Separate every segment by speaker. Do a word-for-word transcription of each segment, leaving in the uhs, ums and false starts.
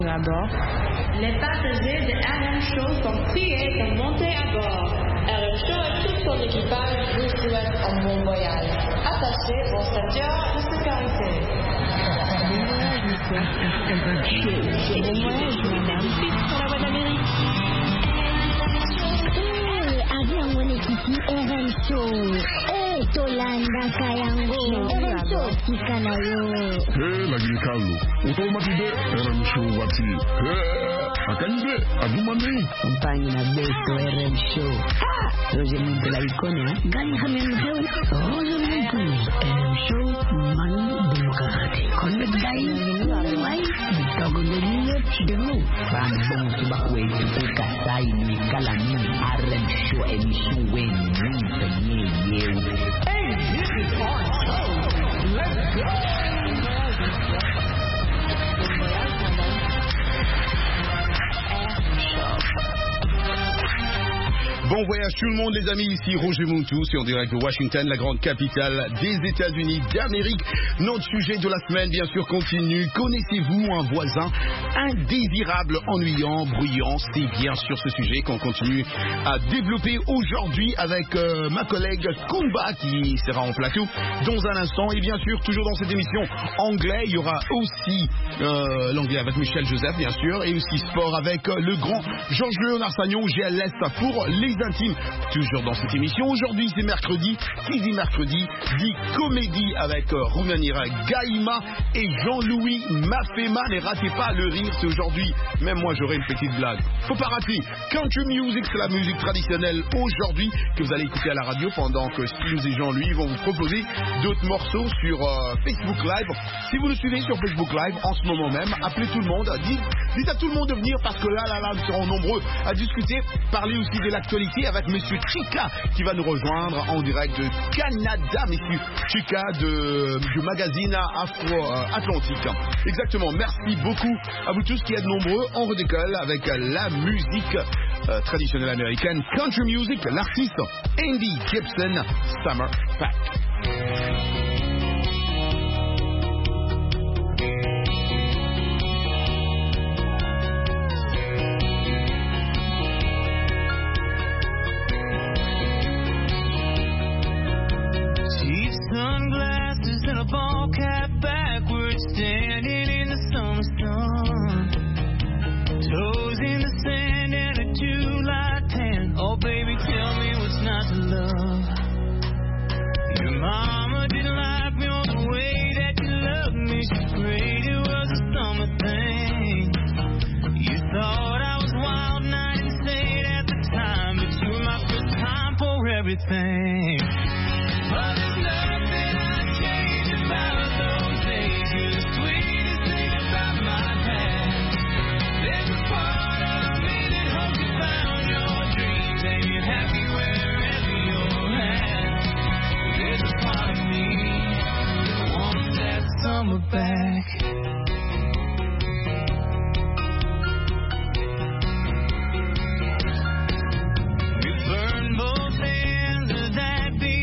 Speaker 1: À bord.
Speaker 2: Les passagers de R M Show sont priés de monter à bord. R M Show et tout son équipage vous souhaitent un bon voyage. Attachez vos ceintures de sécurité.
Speaker 1: Bon voyage, monsieur. R M Show. Bon voyage, madame. Vite sur la voie d'Amérique.
Speaker 3: Eh, avion mon équipe R M Show. Eh, Tolanda Kayango. R M Show, Tikanayo.
Speaker 4: Eh, lagi kalu. Automatide R M Show wati. Eh, akanyide, adumane.
Speaker 5: Compagnie na beto R M Show. Ah, Roger Muntu la icône, hein. Gani hamen heu. Roger Muntu. R M Show, manu demokrati. Connect dai. Wai, togo de niyo chidemu. Fan bon subakwe tuka sai ni kala ni R M Show emission wen ni penye yeu.
Speaker 6: Hey, this is our show. Let's go.
Speaker 7: Bon voyage tout le monde les amis, ici Roger Muntu sur direct de Washington, la grande capitale des États-Unis d'Amérique. Notre sujet de la semaine bien sûr continue. Connaissez-vous un voisin indésirable, ennuyant, bruyant? C'est bien sûr ce sujet qu'on continue à développer aujourd'hui avec euh, ma collègue Kumba qui sera en plateau dans un instant. Et bien sûr toujours dans cette émission anglais, il y aura aussi euh, l'anglais avec Michel Joseph bien sûr, et aussi sport avec euh, le grand Georges-Léonard Sagnon, G L S pour les intimes. Toujours dans cette émission, aujourd'hui c'est mercredi, qui dit mercredi, dit comédie avec euh, Rounanira Gaïma et Jean-Louis Mafema. Ne ratez pas le rire, c'est aujourd'hui, même moi j'aurai une petite blague. Faut pas rater, country music, c'est la musique traditionnelle aujourd'hui que vous allez écouter à la radio pendant que Steams et Jean-Louis vont vous proposer d'autres morceaux sur euh, Facebook Live. Si vous nous suivez sur Facebook Live en ce moment même, appelez tout le monde, dites, dites à tout le monde de venir parce que là, là, là, nous serons nombreux à discuter, parler aussi de l'actualité avec Monsieur Chica qui va nous rejoindre en direct de Canada, Monsieur Chica de, du magazine Afro-Atlantique. Exactement, merci beaucoup à vous tous qui êtes nombreux. On redécolle avec la musique euh, traditionnelle américaine, country music, l'artiste Andy Gibson, Summer Pack.
Speaker 8: Sunglasses and a ball cap backwards, standing in the summer sun. Toes in the sand and a July tan. Oh, baby, tell me what's not to love. Your mama didn't like me all the way that you loved me. She prayed it was a summer thing. You thought I was wild and I didn't say it at the time, but you were my first time for everything. But there's nothing I'd change about those days. You're the sweetest thing about my past. There's a part of me that hopes you found your dreams and you're happy wherever you're at. There's a part of me that wants that summer back. We burned both ends of that beat.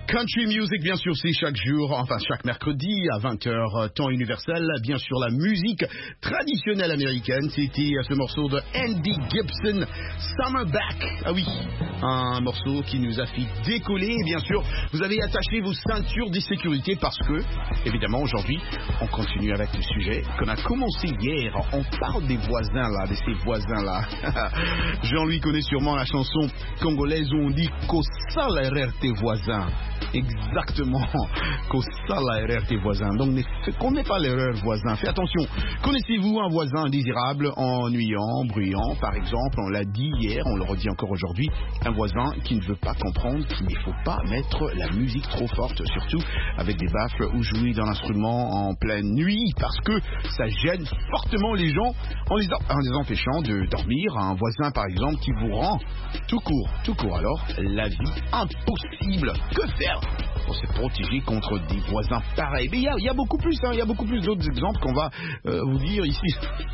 Speaker 7: Country music, bien sûr, c'est chaque jour, enfin chaque mercredi à vingt heures, temps universel. Bien sûr, la musique traditionnelle américaine, c'était ce morceau de Andy Gibson, Summerback. Ah oui, un morceau qui nous a fait décoller. Et bien sûr, vous avez attaché vos ceintures de sécurité parce que, évidemment, aujourd'hui, on continue avec le sujet qu'on a commencé hier. On parle des voisins là, de ces voisins là. Jean-Louis connaît sûrement la chanson congolaise où on dit qu'au sale erreur tes voisins. Exactement, qu'au sale erreur tes voisins. Donc ne commet pas l'erreur voisin. Fais attention. Connaissez-vous un voisin indésirable, ennuyant, bruyant, par exemple? On l'a dit hier, on le redit encore aujourd'hui. Un voisin qui ne veut pas comprendre qu'il ne faut pas mettre la musique trop forte, surtout avec des baffles ou jouer dans l'instrument en pleine nuit, parce que ça gêne fortement les gens en les, en les empêchant de dormir. Un voisin, par exemple, qui vous rend tout court, tout court alors, la vie impossible. Que faire pour se protéger contre des voisins pareils? Mais il y, y a beaucoup plus, il hein, y a beaucoup plus d'autres exemples qu'on va euh, vous dire ici.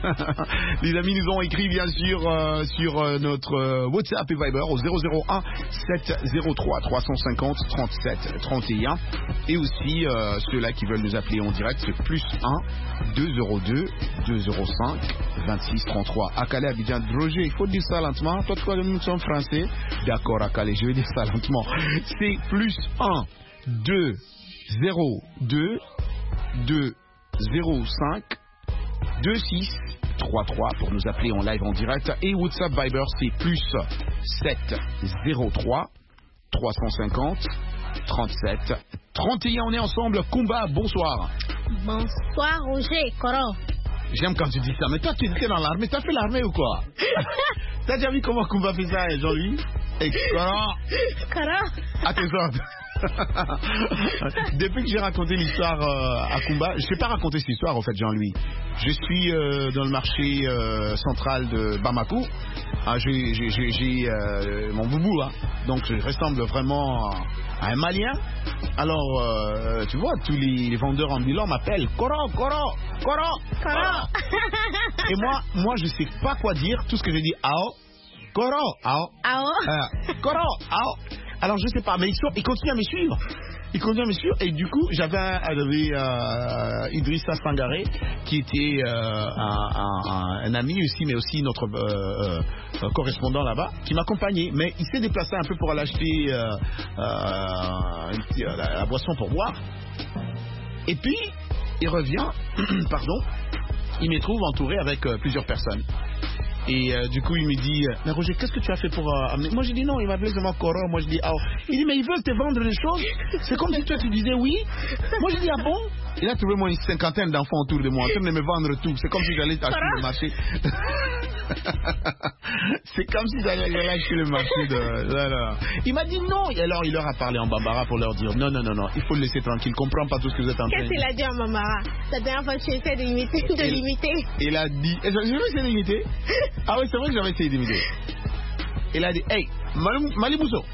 Speaker 7: Les amis nous ont écrit bien sûr euh, sur euh, notre euh, WhatsApp et Viber au zéro zéro un sept zéro trois trois cent cinquante trente-sept trente et un, et aussi euh, ceux-là qui veulent nous appeler en direct, c'est plus un deux zéro deux deux zéro cinq vingt-six trente-trois. À Calais, Abidjan, Roger, il faut dire ça lentement. Toi, toi, nous sommes français. D'accord, à Calais, je vais dire ça lentement. C'est plus un deux zéro deux deux zéro cinq vingt-six trente-trois pour nous appeler en live en direct. Et WhatsApp Viber, c'est plus sept zéro trois trois cent cinquante trente-sept trente et un. On est ensemble. Kumba, bonsoir.
Speaker 3: Bonsoir, Roger, Koro.
Speaker 7: J'aime quand tu dis ça, mais toi tu étais dans l'armée, t'as fait l'armée ou quoi? T'as déjà vu comment Kumba fait ça, Jean-Louis? Et Koro
Speaker 3: Koro
Speaker 7: à tes ordres. Depuis que j'ai raconté l'histoire euh, à Kumba, je ne sais pas raconter cette histoire en fait, Jean-Louis. Je suis euh, dans le marché euh, central de Bamako. Ah, j'ai, j'ai, j'ai, j'ai euh, mon boubou là, donc je ressemble vraiment à un Malien. Alors, euh, tu vois, tous les, les vendeurs ambulants m'appellent Koro, Koro, Koro, Koro. Et moi, moi, je sais pas quoi dire. Tout ce que je dis, Ao, Koro, Ao,
Speaker 3: Ao,
Speaker 7: euh, Koro, Ao. Alors je sais pas, mais ils, sont, ils continuent à me suivre. Ils continuent à me suivre. Et du coup, j'avais, j'avais euh, Idrissa Sangaré, qui était euh, un, un, un ami aussi, mais aussi notre euh, euh, correspondant là-bas, qui m'accompagnait. Mais il s'est déplacé un peu pour aller acheter euh, euh, la, la boisson pour boire. Et puis, il revient, pardon, il me trouve entouré avec euh, plusieurs personnes. Et euh, du coup, il me dit, mais Roger, qu'est-ce que tu as fait pour euh, amener? Moi, j'ai dit non, il m'a appelé seulement Koro. Moi, je dis, ah. Il dit, mais ils veulent te vendre des choses. C'est comme si toi, tu disais oui. Moi, je dis, ah bon? Il a trouvé moi une cinquantaine d'enfants autour de moi en train de me vendre tout. C'est comme si j'allais acheter le marché. C'est comme si j'allais acheter le marché de... Là, là. Il m'a dit non. Et alors, il leur a parlé en bambara pour leur dire, non, non, non, non, il faut le laisser tranquille. Il ne comprend pas tout ce que vous êtes en train de dire.
Speaker 3: Qu'est-ce qu'il a dit en bambara? La dernière fois, tu essaies de l'imiter. De l'imiter.
Speaker 7: Il a dit... J'ai essayé d'imiter. Ah oui, c'est vrai que j'avais essayé d'imiter. Il a dit, hey, Malibousso.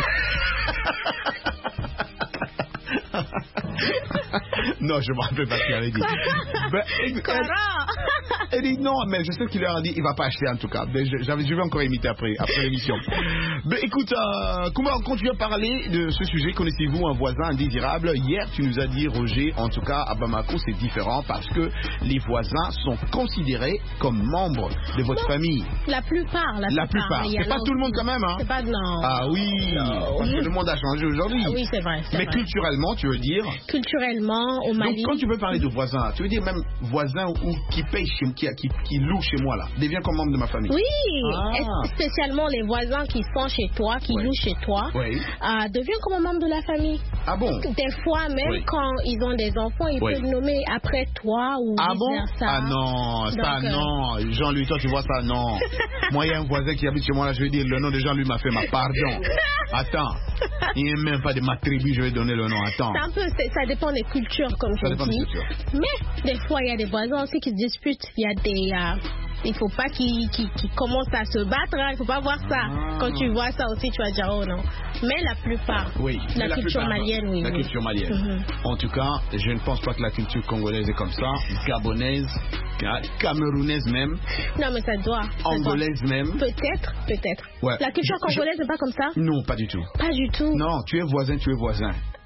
Speaker 7: Non, je me rappelle pas ce qu'il avait dit. Ben, elle, elle, elle dit non, mais je sais qu'il leur a dit, il va pas acheter en tout cas. Mais je, je vais encore imiter après, après l'émission. Ben, écoute, euh, comment on continue à parler de ce sujet? Connaissez-vous un voisin indésirable? Hier, tu nous as dit, Roger, en tout cas à Bamako, c'est différent parce que les voisins sont considérés comme membres de votre non, famille.
Speaker 3: La plupart, la,
Speaker 7: la plupart. plupart. C'est pas tout le monde quand même, hein?
Speaker 3: C'est pas non.
Speaker 7: Ah oui, non. Parce que le monde a changé aujourd'hui.
Speaker 3: Ah oui, c'est vrai. C'est
Speaker 7: mais
Speaker 3: vrai.
Speaker 7: Culturellement, tu veux dire?
Speaker 3: Culturellement, au Mali.
Speaker 7: Donc, quand tu veux parler de voisins, tu veux dire même voisins ou qui payent chez qui, qui, qui louent chez moi là, devient comme membre de ma famille.
Speaker 3: Oui,
Speaker 7: ah.
Speaker 3: spécialement les voisins qui sont chez toi, qui
Speaker 7: ouais.
Speaker 3: louent chez toi,
Speaker 7: oui.
Speaker 3: euh, deviennent comme un membre de la famille.
Speaker 7: Ah bon?
Speaker 3: Des fois même oui. quand ils ont des enfants, ils oui. peuvent nommer après toi ou
Speaker 7: ah
Speaker 3: vice
Speaker 7: bon?
Speaker 3: versa.
Speaker 7: Ah non,
Speaker 3: Donc,
Speaker 7: ça
Speaker 3: euh...
Speaker 7: non. Jean-Louis, toi tu vois ça non. Moi il y a un voisin qui habite chez moi là, je vais dire le nom de Jean-Louis m'a fait ma pardon. Attends, il n'est même pas de ma tribu, je vais donner le nom. Attends.
Speaker 3: C'est un peu, c'est, ça dépend des cultures comme
Speaker 7: ça
Speaker 3: je
Speaker 7: dépend
Speaker 3: dis.
Speaker 7: Des cultures.
Speaker 3: Mais des fois il y a des voisins aussi qui se disputent. Il y a des euh, il ne faut pas qu'ils, qu'ils, qu'ils commencent à se battre, hein. Il ne faut pas voir ça. Ah. Quand tu vois ça aussi, tu vas dire oh non. Mais la plupart,
Speaker 7: oui,
Speaker 3: la,
Speaker 7: la
Speaker 3: culture
Speaker 7: plupart,
Speaker 3: malienne, oui.
Speaker 7: La
Speaker 3: oui.
Speaker 7: culture malienne. Mm-hmm. En tout cas, je ne pense pas que la culture congolaise est comme ça, gabonaise, camerounaise même.
Speaker 3: Non, mais ça doit. Ça
Speaker 7: angolaise
Speaker 3: doit.
Speaker 7: même.
Speaker 3: Peut-être, peut-être.
Speaker 7: Ouais.
Speaker 3: La culture
Speaker 7: je,
Speaker 3: congolaise n'est pas comme ça?
Speaker 7: Non, pas du tout.
Speaker 3: Pas du tout.
Speaker 7: Non, tu es voisin, tu es voisin.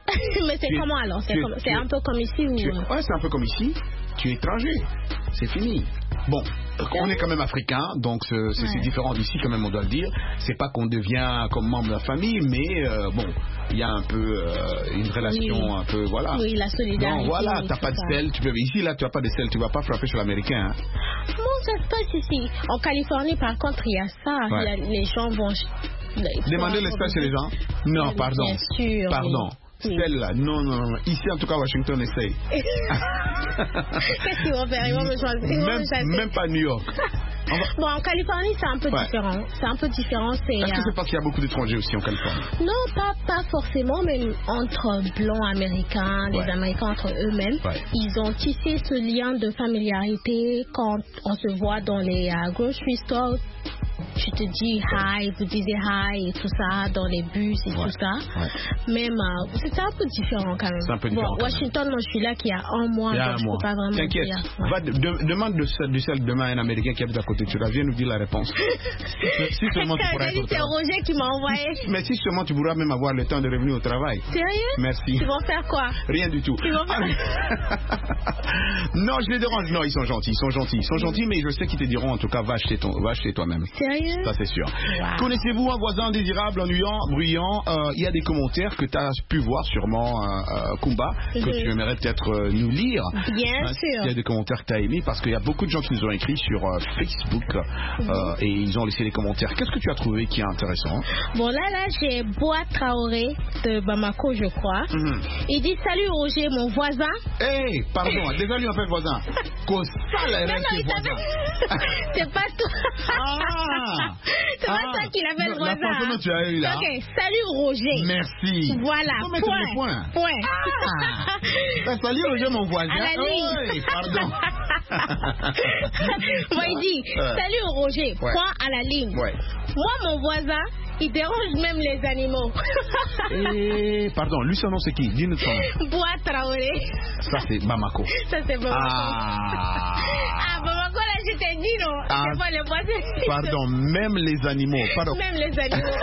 Speaker 3: Mais c'est
Speaker 7: tu
Speaker 3: comment
Speaker 7: es,
Speaker 3: alors? C'est,
Speaker 7: tu
Speaker 3: comme,
Speaker 7: es,
Speaker 3: c'est un peu comme ici ou...
Speaker 7: tu es, ouais, c'est un peu comme ici. Tu es étranger. C'est fini. Bon, on est quand même africain, donc c'est, c'est, ouais. c'est différent d'ici quand même, on doit le dire. C'est pas qu'on devient comme membre de la famille, mais euh, bon, il y a un peu euh, une relation oui. un peu, voilà.
Speaker 3: Oui, la solidarité.
Speaker 7: Non, voilà, t'as pas de sel, tu peux, ici là, tu as pas de sel, tu vas pas frapper sur l'américain. Hein.
Speaker 3: Non, ça se passe ici. En Californie, par contre, il y a ça. Ouais. Il y a, les gens vont
Speaker 7: demander l'espèce chez les gens. Non,
Speaker 3: oui,
Speaker 7: pardon.
Speaker 3: Bien sûr.
Speaker 7: Pardon.
Speaker 3: Oui.
Speaker 7: Celle-là, non, non, non. Ici, en tout cas, Washington essaye.
Speaker 3: Qu'est-ce qu'ils vont faire? Ils vont me choisir. Ils vont
Speaker 7: même,
Speaker 3: me choisir.
Speaker 7: Même pas New York.
Speaker 3: Va... Bon, en Californie, c'est un peu ouais. différent. C'est un peu différent. C'est,
Speaker 7: Est-ce que
Speaker 3: euh...
Speaker 7: c'est parce qu'il y a beaucoup d'étrangers aussi en Californie?
Speaker 3: Non, pas, pas forcément, mais entre blancs américains, les ouais. Américains entre eux-mêmes, ouais. ils ont tissé ce lien de familiarité quand on se voit dans les uh, grocery stores. Je te dis hi, vous disiez hi et tout ça dans les bus et ouais. tout ça. Ouais. Même, euh, c'est un peu différent quand même.
Speaker 7: C'est un peu différent.
Speaker 3: Bon, Washington, moi je suis là qu'il y a un mois,
Speaker 7: il y a
Speaker 3: donc
Speaker 7: un
Speaker 3: je
Speaker 7: mois.
Speaker 3: peux pas vraiment
Speaker 7: T'inquiète.
Speaker 3: dire. Ouais.
Speaker 7: Va, de, demande de, de celle demain un Américain qui habite à côté de toi. Viens nous dire la réponse. Si seulement tu pourras être
Speaker 3: c'est Roger qui m'a envoyé.
Speaker 7: Mais si seulement tu pourras même avoir le temps de revenir au travail.
Speaker 3: Sérieux?
Speaker 7: Merci.
Speaker 3: Ils vont faire quoi?
Speaker 7: Rien du tout.
Speaker 3: Ils vont faire...
Speaker 7: Non, je les dérange. Non, ils sont gentils. Ils sont gentils. Ils sont gentils, mais je sais qu'ils te diront en tout cas, va acheter, ton, va acheter toi-même.
Speaker 3: Sérieux?
Speaker 7: Ça, c'est sûr.
Speaker 3: Wow.
Speaker 7: Connaissez-vous un voisin indésirable, ennuyant, bruyant? Il euh, y a des commentaires que tu as pu voir sûrement, euh, euh, Kumba, que mm-hmm. tu aimerais peut-être euh, nous lire.
Speaker 3: Bien hein, sûr.
Speaker 7: Il y a des commentaires que tu as aimés parce qu'il y a beaucoup de gens qui nous ont écrit sur euh, Facebook mm-hmm. euh, et ils ont laissé des commentaires. Qu'est-ce que tu as trouvé qui est intéressant?
Speaker 3: Bon, là, là, j'ai Bois Traoré de Bamako, je crois. Mm-hmm. Il dit: salut Roger, mon voisin.
Speaker 7: Hé, hey, pardon, déjà lui appelle voisin. Qu'au ça, là,
Speaker 3: non, non, voisin. C'est pas toi.
Speaker 7: Ah,
Speaker 3: c'est pas ah, toi qui l'appelle
Speaker 7: non,
Speaker 3: voisin.
Speaker 7: La façon tu as eu là.
Speaker 3: Ok, salut Roger.
Speaker 7: Merci.
Speaker 3: Voilà,
Speaker 7: point.
Speaker 3: point.
Speaker 7: point. Ah. Ben, salut Roger, mon voisin. Oui, pardon.
Speaker 3: Moi, il dit: salut Roger, ouais. point à la ligne.
Speaker 7: Ouais.
Speaker 3: Moi, mon voisin, il dérange même les animaux.
Speaker 7: Et pardon, lui son nom c'est qui? Dis-nous son nom.
Speaker 3: Bois Traoré.
Speaker 7: Ça c'est Bamako.
Speaker 3: Ça c'est Bamako.
Speaker 7: Ah,
Speaker 3: ah Bamako là je t'ai dit non. Ah. C'est pas les voisins.
Speaker 7: Pardon, même les animaux. Pardon.
Speaker 3: Même les animaux.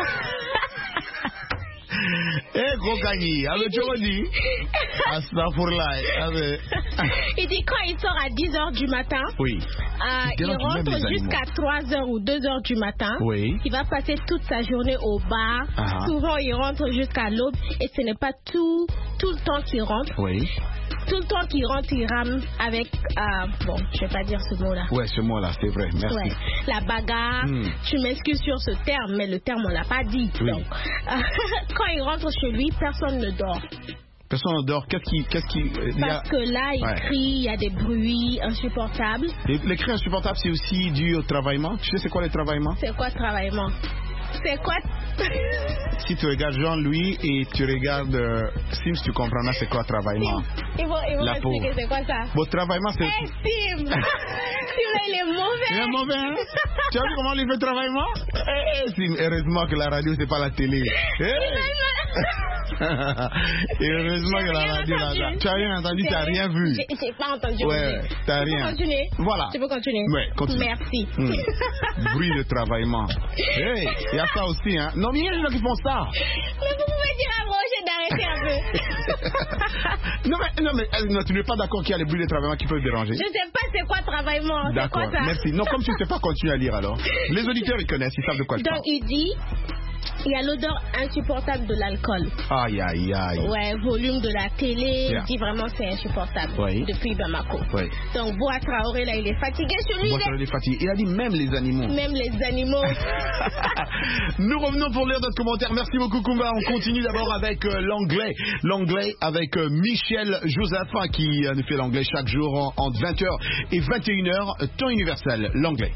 Speaker 7: Eh, gros gagné, avec tu as dit Astaghfirullah.
Speaker 3: Il dit quand il sort à dix heures du matin,
Speaker 7: oui.
Speaker 3: euh, il rentre jusqu'à trois heures ou deux heures du matin.
Speaker 7: Oui.
Speaker 3: Il va passer toute sa journée au bar. Uh-huh. Souvent, il rentre jusqu'à l'aube et ce n'est pas tout, tout le temps qu'il rentre.
Speaker 7: Oui.
Speaker 3: Tout le temps qu'il rentre, il rame avec... Euh, bon, je vais pas dire ce mot-là.
Speaker 7: Ouais, ce mot-là, c'est vrai, merci.
Speaker 3: Ouais. La bagarre, mm. tu m'excuses sur ce terme, mais le terme, on l'a pas dit. Oui. Donc, euh, quand il rentre chez lui, personne ne dort.
Speaker 7: Personne ne dort. Qu'est-ce qui... Qu'est-ce qui euh,
Speaker 3: Parce
Speaker 7: a...
Speaker 3: que là, il ouais. crie, il y a des bruits insupportables.
Speaker 7: Et les cris insupportables, c'est aussi dû au travaillement. Tu sais c'est quoi le travaillement?
Speaker 3: C'est quoi le travaillement? C'est quoi?
Speaker 7: Si tu regardes Jean-Louis et tu regardes euh, Sims, tu comprendras c'est quoi travaillement.
Speaker 3: Ils vont, ils vont m'expliquer c'est quoi ça.
Speaker 7: Bon, travaillement c'est...
Speaker 3: Hey, Sim Sim là il est mauvais.
Speaker 7: Il est mauvais, hein? Tu as vu comment il fait travaillement? Hey, Sim, heureusement que la radio c'est pas la télé. Hey. Et heureusement que la radio là, là. Tu as rien entendu, tu n'as rien vu.
Speaker 3: J'ai, j'ai pas entendu.
Speaker 7: Ouais, tu n'as rien.
Speaker 3: Tu peux continuer?
Speaker 7: Voilà.
Speaker 3: Tu peux continuer?
Speaker 7: Ouais, continue.
Speaker 3: Merci.
Speaker 7: Mmh. Bruit de travaillement. Hey, il y a ça aussi, hein? Non, mais il y a des gens qui font ça.
Speaker 3: Mais vous pouvez dire à Roger d'arrêter un peu.
Speaker 7: non, mais, non, mais non, tu n'es pas d'accord qu'il y a les bruits de travaillement qui peuvent déranger?
Speaker 3: Je sais pas c'est quoi travaillement.
Speaker 7: D'accord,
Speaker 3: c'est quoi ça?
Speaker 7: Merci. Non, comme tu ne sais pas, continue à lire alors. Les auditeurs, ils connaissent, ils savent de quoi je parle.
Speaker 3: Donc, il dit... Il y a l'odeur insupportable de l'alcool.
Speaker 7: Aïe, aïe, aïe.
Speaker 3: Ouais, volume de la télé.
Speaker 7: Yeah.
Speaker 3: Il dit vraiment c'est insupportable.
Speaker 7: Oui.
Speaker 3: Depuis Bamako.
Speaker 7: Oui.
Speaker 3: Donc, Bois Traoré, là, il est fatigué sur lui.
Speaker 7: Bois Traoré est fatigué. Il a dit même les animaux.
Speaker 3: Même les animaux.
Speaker 7: Nous revenons pour lire notre commentaire. Merci beaucoup, Kumba. On continue d'abord avec euh, l'anglais. L'anglais avec euh, Michel Joseph, hein, qui euh, nous fait l'anglais chaque jour entre vingt heures et vingt et une heures, temps universel. L'anglais.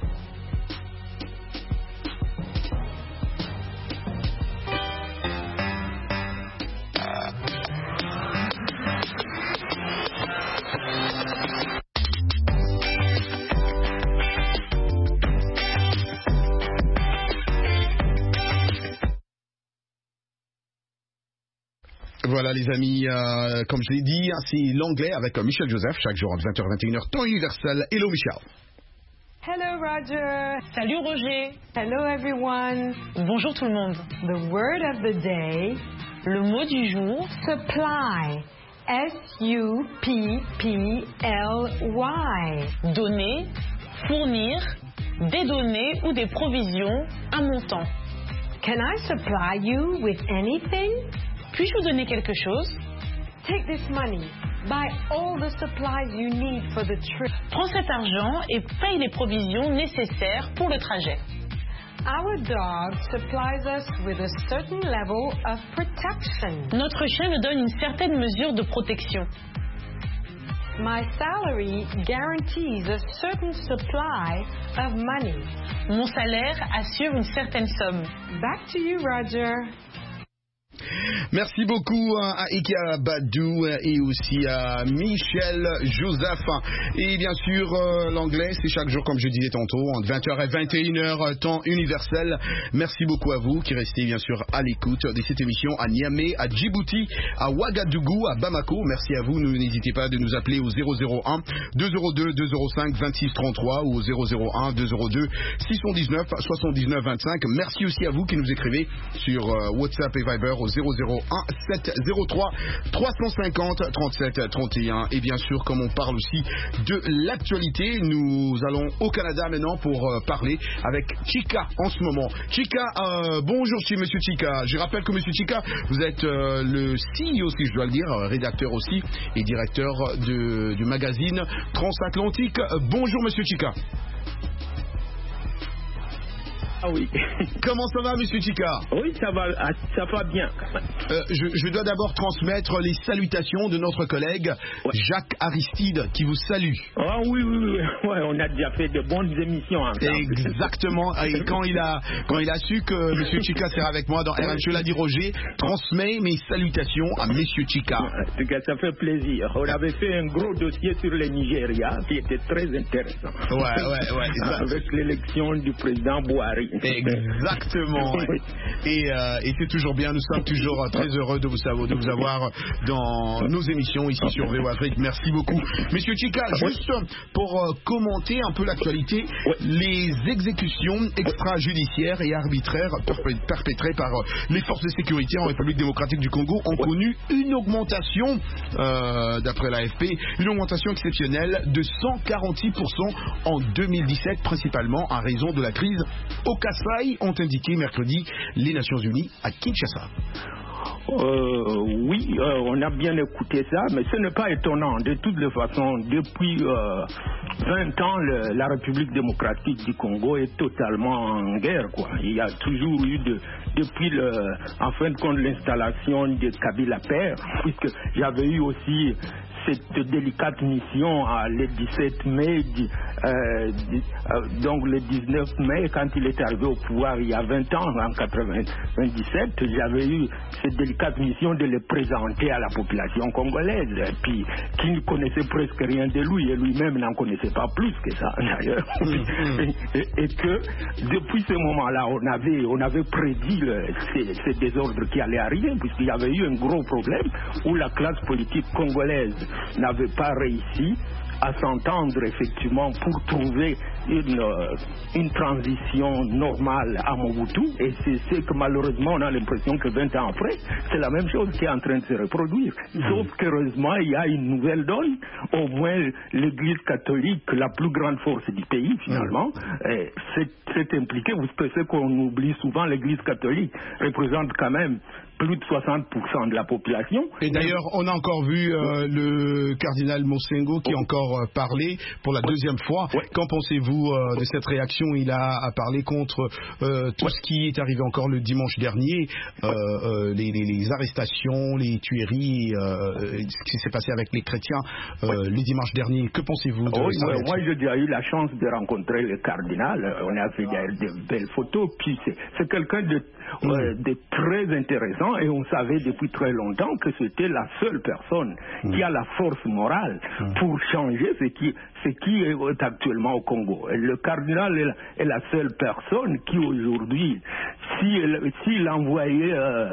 Speaker 7: Voilà les amis, euh, comme je l'ai dit, c'est l'anglais avec euh, Michel Joseph, chaque jour entre vingt heures et vingt et une heures, temps universel. Hello Michel.
Speaker 9: Hello Roger.
Speaker 10: Salut Roger.
Speaker 9: Hello everyone.
Speaker 10: Bonjour tout le monde.
Speaker 9: The word of the day
Speaker 10: Le mot du jour,
Speaker 9: supply. S U P P L Y.
Speaker 10: Donner, fournir, des données ou des provisions, un montant.
Speaker 9: Can I supply you with anything?
Speaker 10: Puis-je vous donner quelque chose?
Speaker 9: Take this money. Buy all the supplies you need for the trip.
Speaker 10: Prends cet argent et paye les provisions nécessaires pour le trajet.
Speaker 9: Our dog supplies us with a certain level of protection.
Speaker 10: Notre chien nous donne une certaine mesure de protection.
Speaker 9: My salary guarantees a certain supply of money.
Speaker 10: Mon salaire assure une certaine somme.
Speaker 9: Back to you, Roger.
Speaker 7: Merci beaucoup à Ika Badou et aussi à Michel Joseph. Et bien sûr, euh, l'anglais, c'est chaque jour, comme je disais tantôt, entre vingt heures et vingt et une heures, temps universel. Merci beaucoup à vous qui restez bien sûr à l'écoute de cette émission à Niamey, à Djibouti, à Ouagadougou, à Bamako. Merci à vous. N'hésitez pas de nous appeler au zéro zéro un deux zéro deux deux zéro cinq vingt-six trente-trois ou au zéro zéro un deux zéro deux six cent dix-neuf soixante-dix-neuf vingt-cinq. Merci aussi à vous qui nous écrivez sur euh, WhatsApp et Viber au zéro zéro un sept zéro trois trois cent cinquante trente-sept trente et un. Et bien sûr, comme on parle aussi de l'actualité, nous allons au Canada maintenant pour euh, parler avec Chika en ce moment. Chika, euh, bonjour chez Monsieur Chika. Je rappelle que Monsieur Chika, vous êtes euh, le C E O, si je dois le dire, rédacteur aussi et directeur de, du magazine Transatlantique. Bonjour Monsieur Chika.
Speaker 11: Ah oui.
Speaker 7: Comment ça va, Monsieur Chika?
Speaker 11: Oui, ça va, ça va bien.
Speaker 7: Euh, je, je dois d'abord transmettre les salutations de notre collègue ouais. Jacques Aristide qui vous salue.
Speaker 11: Ah oui, oui, oui. Ouais, on a déjà fait de bonnes émissions ensemble.
Speaker 7: Exactement. Et quand il a, quand il a su que Monsieur Chika sera avec moi dans R M, je l'ai dit Roger, transmets mes salutations à Monsieur Chika.
Speaker 11: En tout cas, ça fait plaisir. On avait fait un gros dossier sur le Nigeria qui était très intéressant.
Speaker 7: Ouais, ouais, ouais.
Speaker 11: Avec l'élection du président Buhari.
Speaker 7: Exactement. Et, euh, et c'est toujours bien. Nous sommes toujours très heureux de vous, savoir, de vous avoir dans nos émissions ici sur V O Afrique. Merci beaucoup. Monsieur Chika, juste pour euh, commenter un peu l'actualité, les exécutions extrajudiciaires et arbitraires perpétrées par euh, les forces de sécurité en République démocratique du Congo ont connu une augmentation, euh, d'après l'A F P, une augmentation exceptionnelle de cent quarante-six pour cent en deux mille dix-sept, principalement à raison de la crise au Kasaï, ont indiqué mercredi les Nations Unies à Kinshasa.
Speaker 11: Euh, oui, euh, on a bien écouté ça, mais ce n'est pas étonnant. De toutes les façons, depuis euh, vingt ans, le, la République démocratique du Congo est totalement en guerre, quoi. Il y a toujours eu, de, depuis le, en fin de compte, l'installation de Kabila père, puisque j'avais eu aussi cette délicate mission euh, le dix-sept mai, euh, euh, donc le dix-neuf mai, quand il est arrivé au pouvoir il y a vingt ans, en quatre-vingt-dix-sept, j'avais eu cette délicate mission de le présenter à la population congolaise, et puis qui ne connaissait presque rien de lui, et lui-même n'en connaissait pas plus que ça d'ailleurs. et, et, et que depuis ce moment-là, on avait, on avait prédit le, ces, ces désordres qui allaient arriver, puisqu'il y avait eu un gros problème où la classe politique congolaise n'avait pas réussi à s'entendre effectivement pour trouver une, euh, une transition normale à Mobutu, et c'est ce que malheureusement on a l'impression que vingt ans après c'est la même chose qui est en train de se reproduire, sauf qu'heureusement il y a une nouvelle donne. Au moins l'église catholique, la plus grande force du pays finalement, s'est impliquée. Vous savez, ce qu'on oublie souvent, l'église catholique représente quand même plus de soixante pour cent de la population.
Speaker 7: Et d'ailleurs, on a encore vu euh, le cardinal Mosengo qui a encore euh, parlé pour la deuxième fois. Ouais. Qu'en pensez-vous euh, de cette réaction? Il a, a parlé contre euh, tout ouais. ce qui est arrivé encore le dimanche dernier, euh, euh, les, les, les arrestations, les tueries, euh, ce qui s'est passé avec les chrétiens euh, ouais. le dimanche dernier. Que pensez-vous de
Speaker 11: oh,
Speaker 7: ça?
Speaker 11: ouais, Moi, j'ai déjà eu la chance de rencontrer le cardinal. On a fait de belles photos. Puis c'est quelqu'un de, mmh. euh, de très intéressant. Et on savait depuis très longtemps que c'était la seule personne mmh. qui a la force morale mmh. pour changer ce qui, ce qui est actuellement au Congo. Et le cardinal est la, est la seule personne qui aujourd'hui, s'il si, si envoyait euh,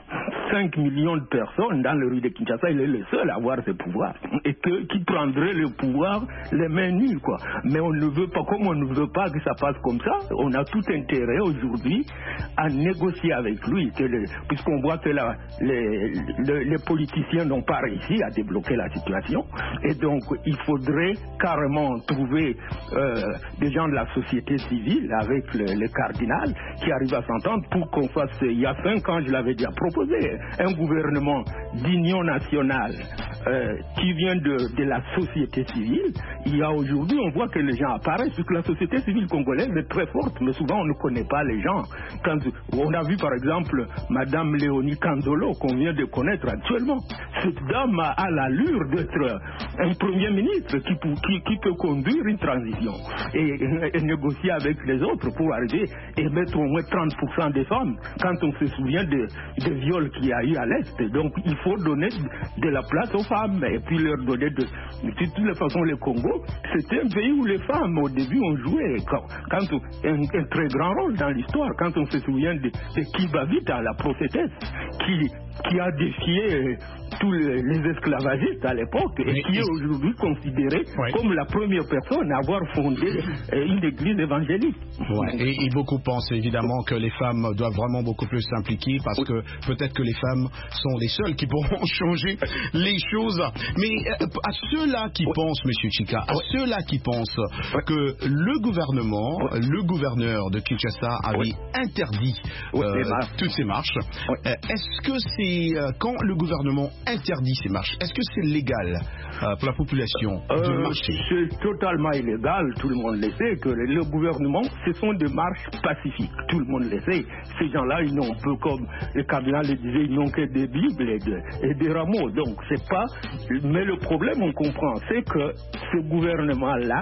Speaker 11: cinq millions de personnes dans le rue de Kinshasa, il est le seul à avoir ce pouvoir. Et que, qui prendrait le pouvoir les mains nues, quoi. Mais on ne veut pas, comme on ne veut pas que ça passe comme ça, on a tout intérêt aujourd'hui à négocier avec lui, que le, puisqu'on voit que la, les, les, les politiciens n'ont pas réussi à débloquer la situation. Et donc, il faudrait carrément trouver euh, des gens de la société civile avec le, le cardinal qui arrivent à s'entendre pour qu'on fasse, il y a cinq ans, je l'avais déjà proposé, un gouvernement d'union nationale euh, qui vient de, de la société civile. Il y a aujourd'hui, on voit que les gens apparaissent, puisque la société civile congolaise est très forte, mais souvent on ne connaît pas les gens. Quand on a vu par exemple Madame Léonie Kandolo, qu'on vient de connaître actuellement. Cette dame a, a l'allure d'être un premier ministre qui, qui, qui peut conduire une transition et, et, et négocier avec les autres pour arriver et mettre au moins trente pour cent des femmes, quand on se souvient de, de viols qu'il y a eu à l'Est. Donc il faut donner de, de la place aux femmes et puis leur donner de... De toutes les façons, le Congo, c'était un pays où les femmes au début ont joué quand, quand on, un, un très grand rôle dans l'histoire. Quand on se souvient de, de Kibavita, la prophétesse, qui, qui a défié tous les, les esclavagistes à l'époque et Mais qui est aujourd'hui considérée ouais. comme la première personne à avoir fondé euh, une église évangélique.
Speaker 7: Ouais. Et, et beaucoup pensent évidemment que les femmes doivent vraiment beaucoup plus s'impliquer parce que peut-être que les femmes sont les seules qui pourront changer les choses. Mais euh, à ceux-là qui ouais. pensent, Monsieur Chika, à ouais. ceux-là qui pensent ouais. que le gouvernement, ouais. le gouverneur de Kinshasa avait ouais. interdit euh, ouais, toutes ces marches, ouais. euh, est-ce que c'est euh, quand le gouvernement interdit ces marches, est-ce que c'est légal euh, pour la population euh, de marcher?
Speaker 11: C'est totalement illégal, tout le monde le sait, que le gouvernement, ce sont des marches pacifiques, tout le monde le sait. Ces gens-là, ils n'ont peu comme le Kabila le disait, ils n'ont que des bibles et, de, et des rameaux, donc c'est pas... Mais le problème, on comprend, c'est que ce gouvernement-là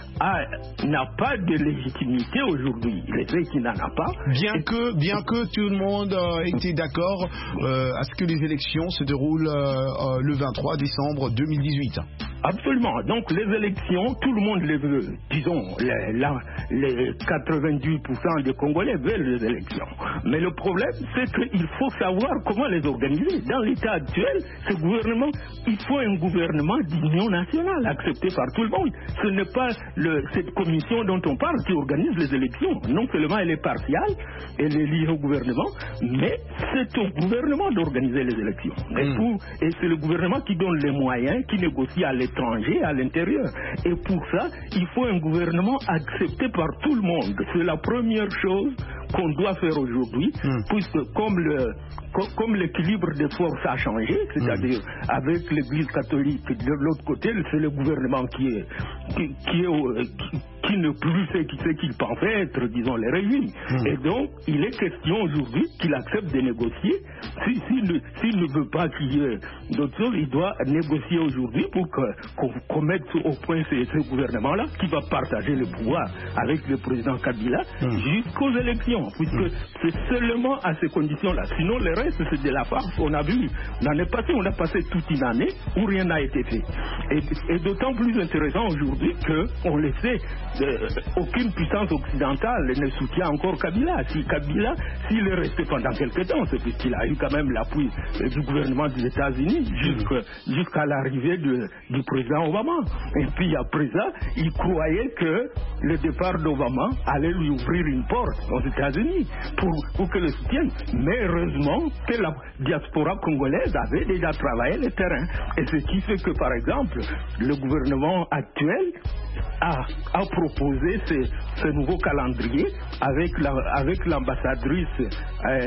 Speaker 11: n'a pas de légitimité aujourd'hui. Il sait qu'il n'en a pas.
Speaker 7: Bien que, bien que tout le monde a été d'accord euh, à ce que les élections se déroulent euh, euh, le vingt-trois décembre deux mille dix-huit.
Speaker 11: Absolument. Donc les élections, tout le monde les veut. Disons, les, la, les quatre-vingt-dix pour cent des Congolais veulent les élections. Mais le problème, c'est qu'il faut savoir comment les organiser. Dans l'état actuel, ce gouvernement, il faut un gouvernement d'union nationale accepté par tout le monde. Ce n'est pas le, cette commission dont on parle qui organise les élections. Non seulement elle est partiale, elle est liée au gouvernement, mais c'est au gouvernement d'organiser les élections. Mm. Et, pour, et c'est le gouvernement qui donne les moyens, qui négocie à l'étranger, à l'intérieur. Et pour ça, il faut un gouvernement accepté par tout le monde. C'est la première chose qu'on doit faire aujourd'hui, mm. puisque comme le comme l'équilibre des forces a changé, c'est-à-dire mm. avec l'Église catholique de l'autre côté, c'est le gouvernement qui est qui, qui est qui, qui ne plus sait qui sait qu'il pense être, disons, les régimes. Mm. Et donc, il est question aujourd'hui qu'il accepte de négocier. S'il si, si ne, si ne veut pas qu'il y ait d'autres choses, il doit négocier aujourd'hui pour que, qu'on, qu'on mette au point ce, ce gouvernement-là qui va partager le pouvoir avec le président Kabila mm. jusqu'aux élections, puisque mm. c'est seulement à ces conditions-là. Sinon, le reste, c'est de la farce. On a vu, l'année passée, on a passé toute une année où rien n'a été fait. Et, et d'autant plus intéressant aujourd'hui qu'on le sait, euh, aucune puissance occidentale ne soutient encore Kabila. Si Kabila, s'il est resté pendant quelques temps, c'est parce qu'il a eu quand même l'appui euh, du gouvernement des États-Unis jusqu'à, jusqu'à l'arrivée de, du président Obama. Et puis après ça, il croyait que le départ d'Obama allait lui ouvrir une porte aux États-Unis pour, pour que le soutienne. Mais heureusement que la diaspora congolaise avait déjà travaillé le terrain. Et ce qui fait que, par exemple, le gouvernement actuel a, a proposé ce, ce nouveau calendrier avec, la, avec l'ambassadrice euh,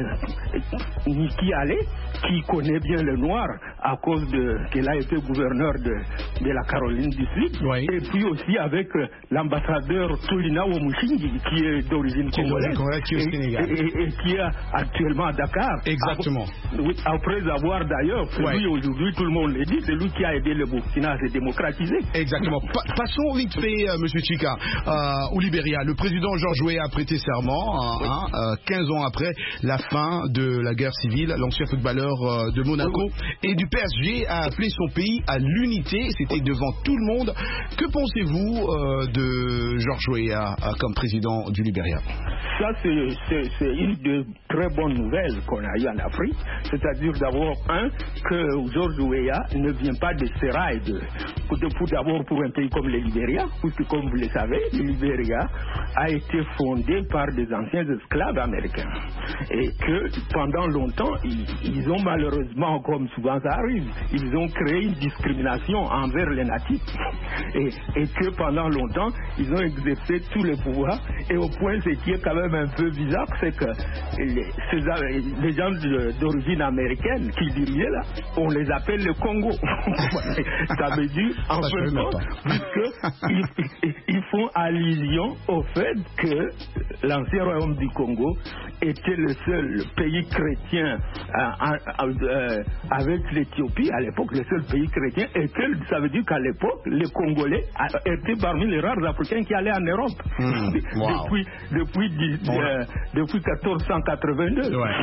Speaker 11: Nikki Haley, qui connaît bien le noir à cause de qu'elle a été gouverneure de, de la Caroline du Sud, oui. Et puis aussi avec l'ambassadeur Tolina Womushingi, qui est d'origine congolaise,
Speaker 7: qui est
Speaker 11: et, et, et, et qui est actuellement à Dakar.
Speaker 7: Exactement.
Speaker 11: Après, après avoir d'ailleurs, c'est ouais. lui aujourd'hui, tout le monde le dit, c'est lui qui a aidé le Burkina à se démocratiser.
Speaker 7: Exactement. Pa- passons vite fait, euh, Monsieur Chika. euh, au Libéria. Le président George Weah a prêté serment hein, oui. hein, euh, quinze ans après la fin de la guerre civile. L'ancien footballeur euh, de Monaco oui, oui. et du P S G a appelé son pays à l'unité. C'était devant tout le monde. Que pensez-vous euh, de George Weah euh, comme président du Libéria?
Speaker 11: Ça, c'est, c'est, c'est une de très bonnes nouvelles qu'on a eues en Afrique. C'est-à-dire d'abord, un, que George Weah ne vient pas de sérail, de, de, d'abord pour un pays comme le Libéria, puisque comme vous le savez, le Libéria a été fondé par des anciens esclaves américains. Et que pendant longtemps, ils, ils ont malheureusement, comme souvent ça arrive, ils ont créé une discrimination envers les natifs. Et, et que pendant longtemps, ils ont exercé tous les pouvoirs. Et au point, ce qui est quand même un peu bizarre, c'est que les, ces, les gens de, d'origine américaine qui dirigeaient là, on les appelle le Congo. Ça veut dire, en fait, puisqu'ils ils font allusion au fait que l'ancien royaume du Congo était le seul pays chrétien euh, euh, avec l'Éthiopie à l'époque, le seul pays chrétien, et que ça veut dire qu'à l'époque, les Congolais étaient parmi les rares Africains qui allaient en Europe. Mmh, wow. Depuis, depuis, ouais. euh, depuis quatorze cent quatre-vingt-deux. Ouais.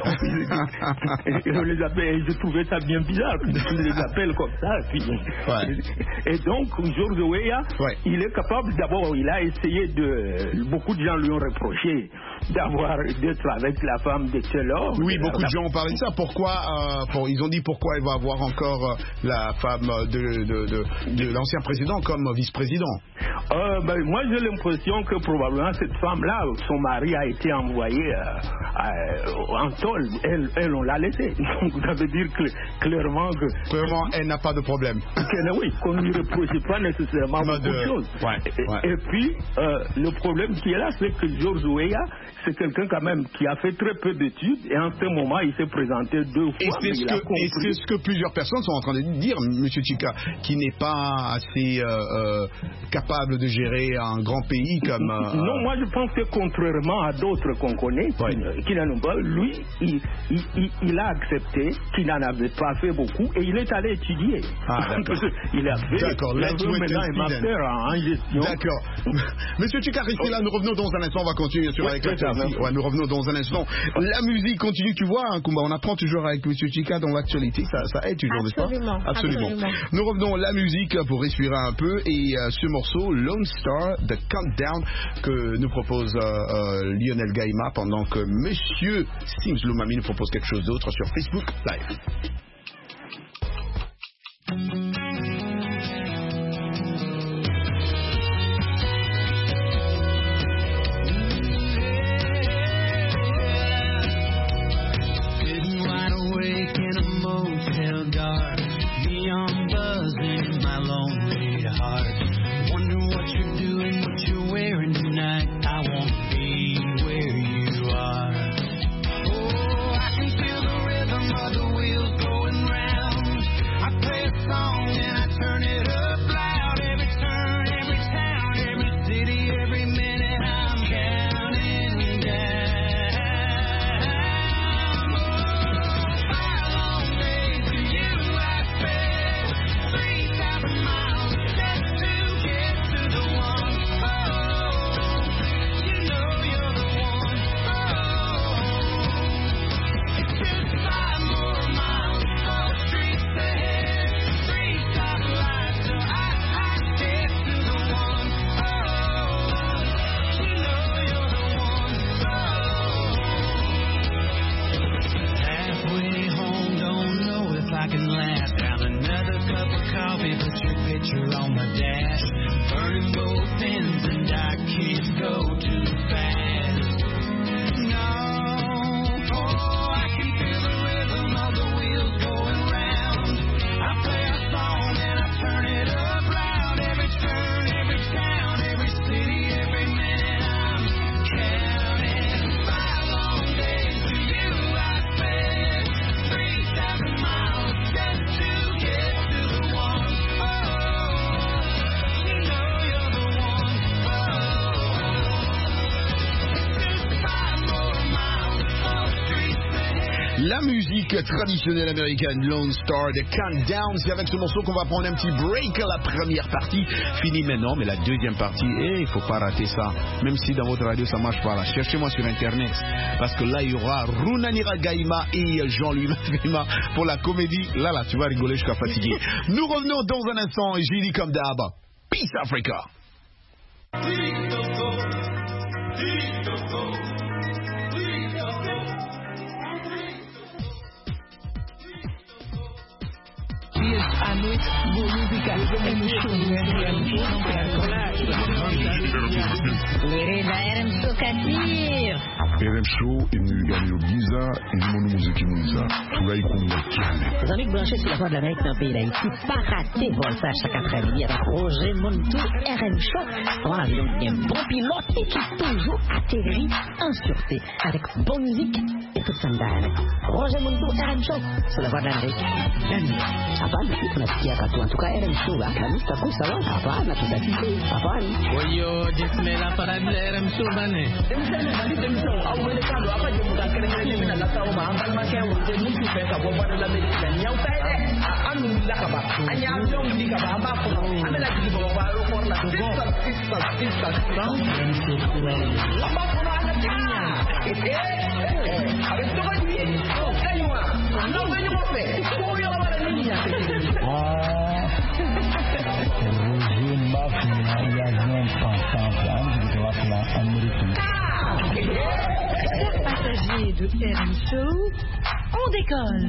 Speaker 11: je, les appelle, je trouvais ça bien bizarre, je les appelle comme ça. Puis, ouais. Et donc, George Weah, ouais. il est capable, d'abord, il a essayé de. Beaucoup de gens lui ont reproché d'avoir d'être avec la femme de Taylor.
Speaker 7: Oui, beaucoup la, de gens ont parlé de ça. Pourquoi euh, pour, ils ont dit pourquoi il va avoir encore euh, la femme de, de, de, de l'ancien président comme vice-président.
Speaker 11: Euh, ben, moi, j'ai l'impression que probablement cette femme-là, son mari a été envoyé euh, euh, en tôle. Elle, elle, on l'a laissée. Donc, ça veut dire que, clairement que.
Speaker 7: Clairement, elle n'a pas de problème.
Speaker 11: Que, oui, qu'on ne lui reproche pas nécessairement beaucoup de, de choses.
Speaker 7: Ouais, ouais.
Speaker 11: Et, et puis, euh, le problème qui est là, c'est que George Weah, c'est quelqu'un quand même qui a fait très peu d'études et en ce moment, il s'est présenté deux fois.
Speaker 7: Et c'est, ce que, et c'est ce que plusieurs personnes sont en train de dire, M. Chika, qui n'est pas assez euh, euh, capable de gérer un grand pays comme... Euh,
Speaker 11: non, moi je pense que contrairement à d'autres qu'on connaît, ouais. qui, qui n'en ont pas, lui, il, il, il, il a accepté qu'il n'en avait pas fait beaucoup et il est allé étudier.
Speaker 7: Ah, d'accord.
Speaker 11: Il a fait,
Speaker 7: d'accord.
Speaker 11: il a fait maintenant un master en gestion.
Speaker 7: D'accord. Monsieur Chika, restez là, nous revenons dans un instant, on va continuer bien sûr ouais, avec la thérapie. Ouais, nous revenons dans un instant. La musique continue, tu vois, hein, Kumba, on apprend toujours avec Monsieur Chika dans l'actualité, ça, ça aide toujours, n'est-ce pas?
Speaker 3: Absolument. Absolument.
Speaker 7: Nous revenons la musique pour respirer un peu et euh, ce morceau, Lone Star, The Countdown, que nous propose euh, euh, Lionel Gaïma pendant que Monsieur Sims Lumami nous propose quelque chose d'autre sur Facebook Live.
Speaker 8: Wheels go
Speaker 7: La musique traditionnelle américaine, Lone Star, The Countdown. C'est avec ce morceau qu'on va prendre un petit break. La première partie finie maintenant, mais la deuxième partie, eh, il faut pas rater ça. Même si dans votre radio ça marche pas là, cherchez-moi sur internet, parce que là il y aura Runanira Gaima et Jean-Louis Mafema pour la comédie. Là là, tu vas rigoler jusqu'à fatiguer. Nous revenons dans un instant et j'ai dit comme d'hab, Peace Africa.
Speaker 5: À noite, vou música é no show. Lirida R M Show Katir.
Speaker 4: R M Show est venu gagner au Giza et le monde musique est Giza. Tout là, il compte le
Speaker 5: Les amis branchés sur la voie de l'Amérique dans le pays d'Haïti, pas rater vol ça chaque après-midi avec Roger Montou R M Show. On a un bon pilote et qui toujours atterrit en sûreté avec bonne musique et tout ça avec Roger Montou R M Show sur la voie de l'Amérique. Hapana, tunasikia katu en tout cas R M Show akani taku sawa hapana tutasikia hapana
Speaker 12: oyo dismela para R M Show bane emsene bali demso awele kalo apa je muka kere mina la tawo ma ambal ma kewo je mutu fe ka bobo de la medicina nyau pede anu la ka ba anya jom di ka ba ba ko amela ji bo ba ro ko la sista sista sista amba ko na ala tinya eh eh a ver to ba ni oh kaiwa no me ni mo fe ko yo la ba ni ya
Speaker 13: Ah, Roger Mafema, il y a un pensant plan, je dois faire un américain.
Speaker 9: Passagers de R M Show, on décolle.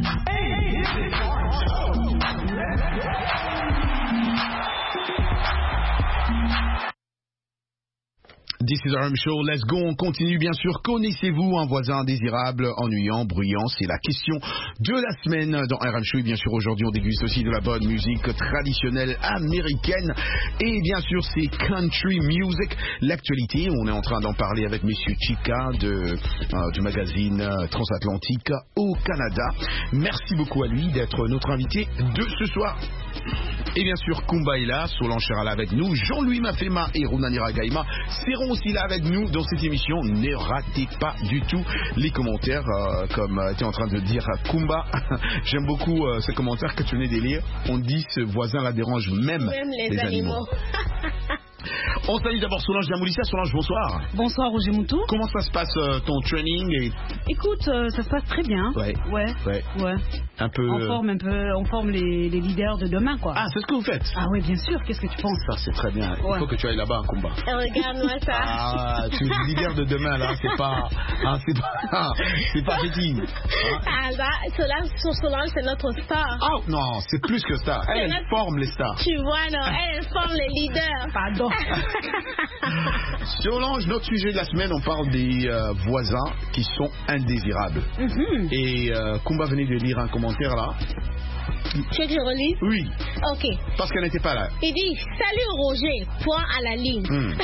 Speaker 7: This is R M Show, let's go, on continue bien sûr. Connaissez-vous un voisin indésirable, ennuyant, bruyant? C'est la question de la semaine dans R M Show. Et bien sûr aujourd'hui on déguste aussi de la bonne musique traditionnelle américaine. Et bien sûr c'est country music. L'actualité, on est en train d'en parler avec Monsieur Chica de, euh, du magazine Transatlantique au Canada. Merci beaucoup à lui d'être notre invité de ce soir. Et bien sûr Kumba est là, Solange sera là avec nous, Jean-Louis Mafema et Runanira Gaima seront aussi là avec nous dans cette émission. Ne ratez pas du tout les commentaires, euh, comme euh, tu es en train de dire Kumba. J'aime beaucoup euh, ces commentaires que tu venais de lire. On dit ce voisin la dérange même,
Speaker 3: même les,
Speaker 7: les
Speaker 3: animaux,
Speaker 7: animaux. On salue d'abord Solange Damoulissia. Solange, bonsoir.
Speaker 14: Bonsoir Roger Moutou.
Speaker 7: Comment ça se passe euh, ton training et...
Speaker 14: Écoute, euh, ça se passe très bien.
Speaker 7: Ouais.
Speaker 14: Ouais.
Speaker 7: Ouais.
Speaker 14: ouais.
Speaker 7: Un peu.
Speaker 14: On forme un peu, on forme les, les leaders de demain, quoi.
Speaker 7: Ah, c'est ce que vous faites.
Speaker 14: Ah oui, bien sûr. Qu'est-ce que tu penses?
Speaker 7: Ça, c'est très bien. Ouais. Il faut que tu ailles là-bas, Kumba.
Speaker 3: Regarde-moi ça.
Speaker 7: Ah, tu es le leader de demain là. C'est pas, ah, c'est pas, c'est pas petit.
Speaker 3: Ah là, Solange, Solange, c'est notre star.
Speaker 7: Oh non, c'est plus que star. Elle, elle notre... forme les stars.
Speaker 3: Tu vois, non, elle, elle forme les leaders.
Speaker 14: Pardon.
Speaker 7: Solange, notre sujet de la semaine, on parle des euh, voisins qui sont indésirables.
Speaker 3: Mm-hmm.
Speaker 7: Et euh, Kumba venait de lire un commentaire là.
Speaker 3: Tu veux que je relise?
Speaker 7: Oui.
Speaker 3: Ok.
Speaker 7: Parce qu'elle n'était pas là.
Speaker 3: Il dit, salut Roger, point à la ligne.
Speaker 7: Mm.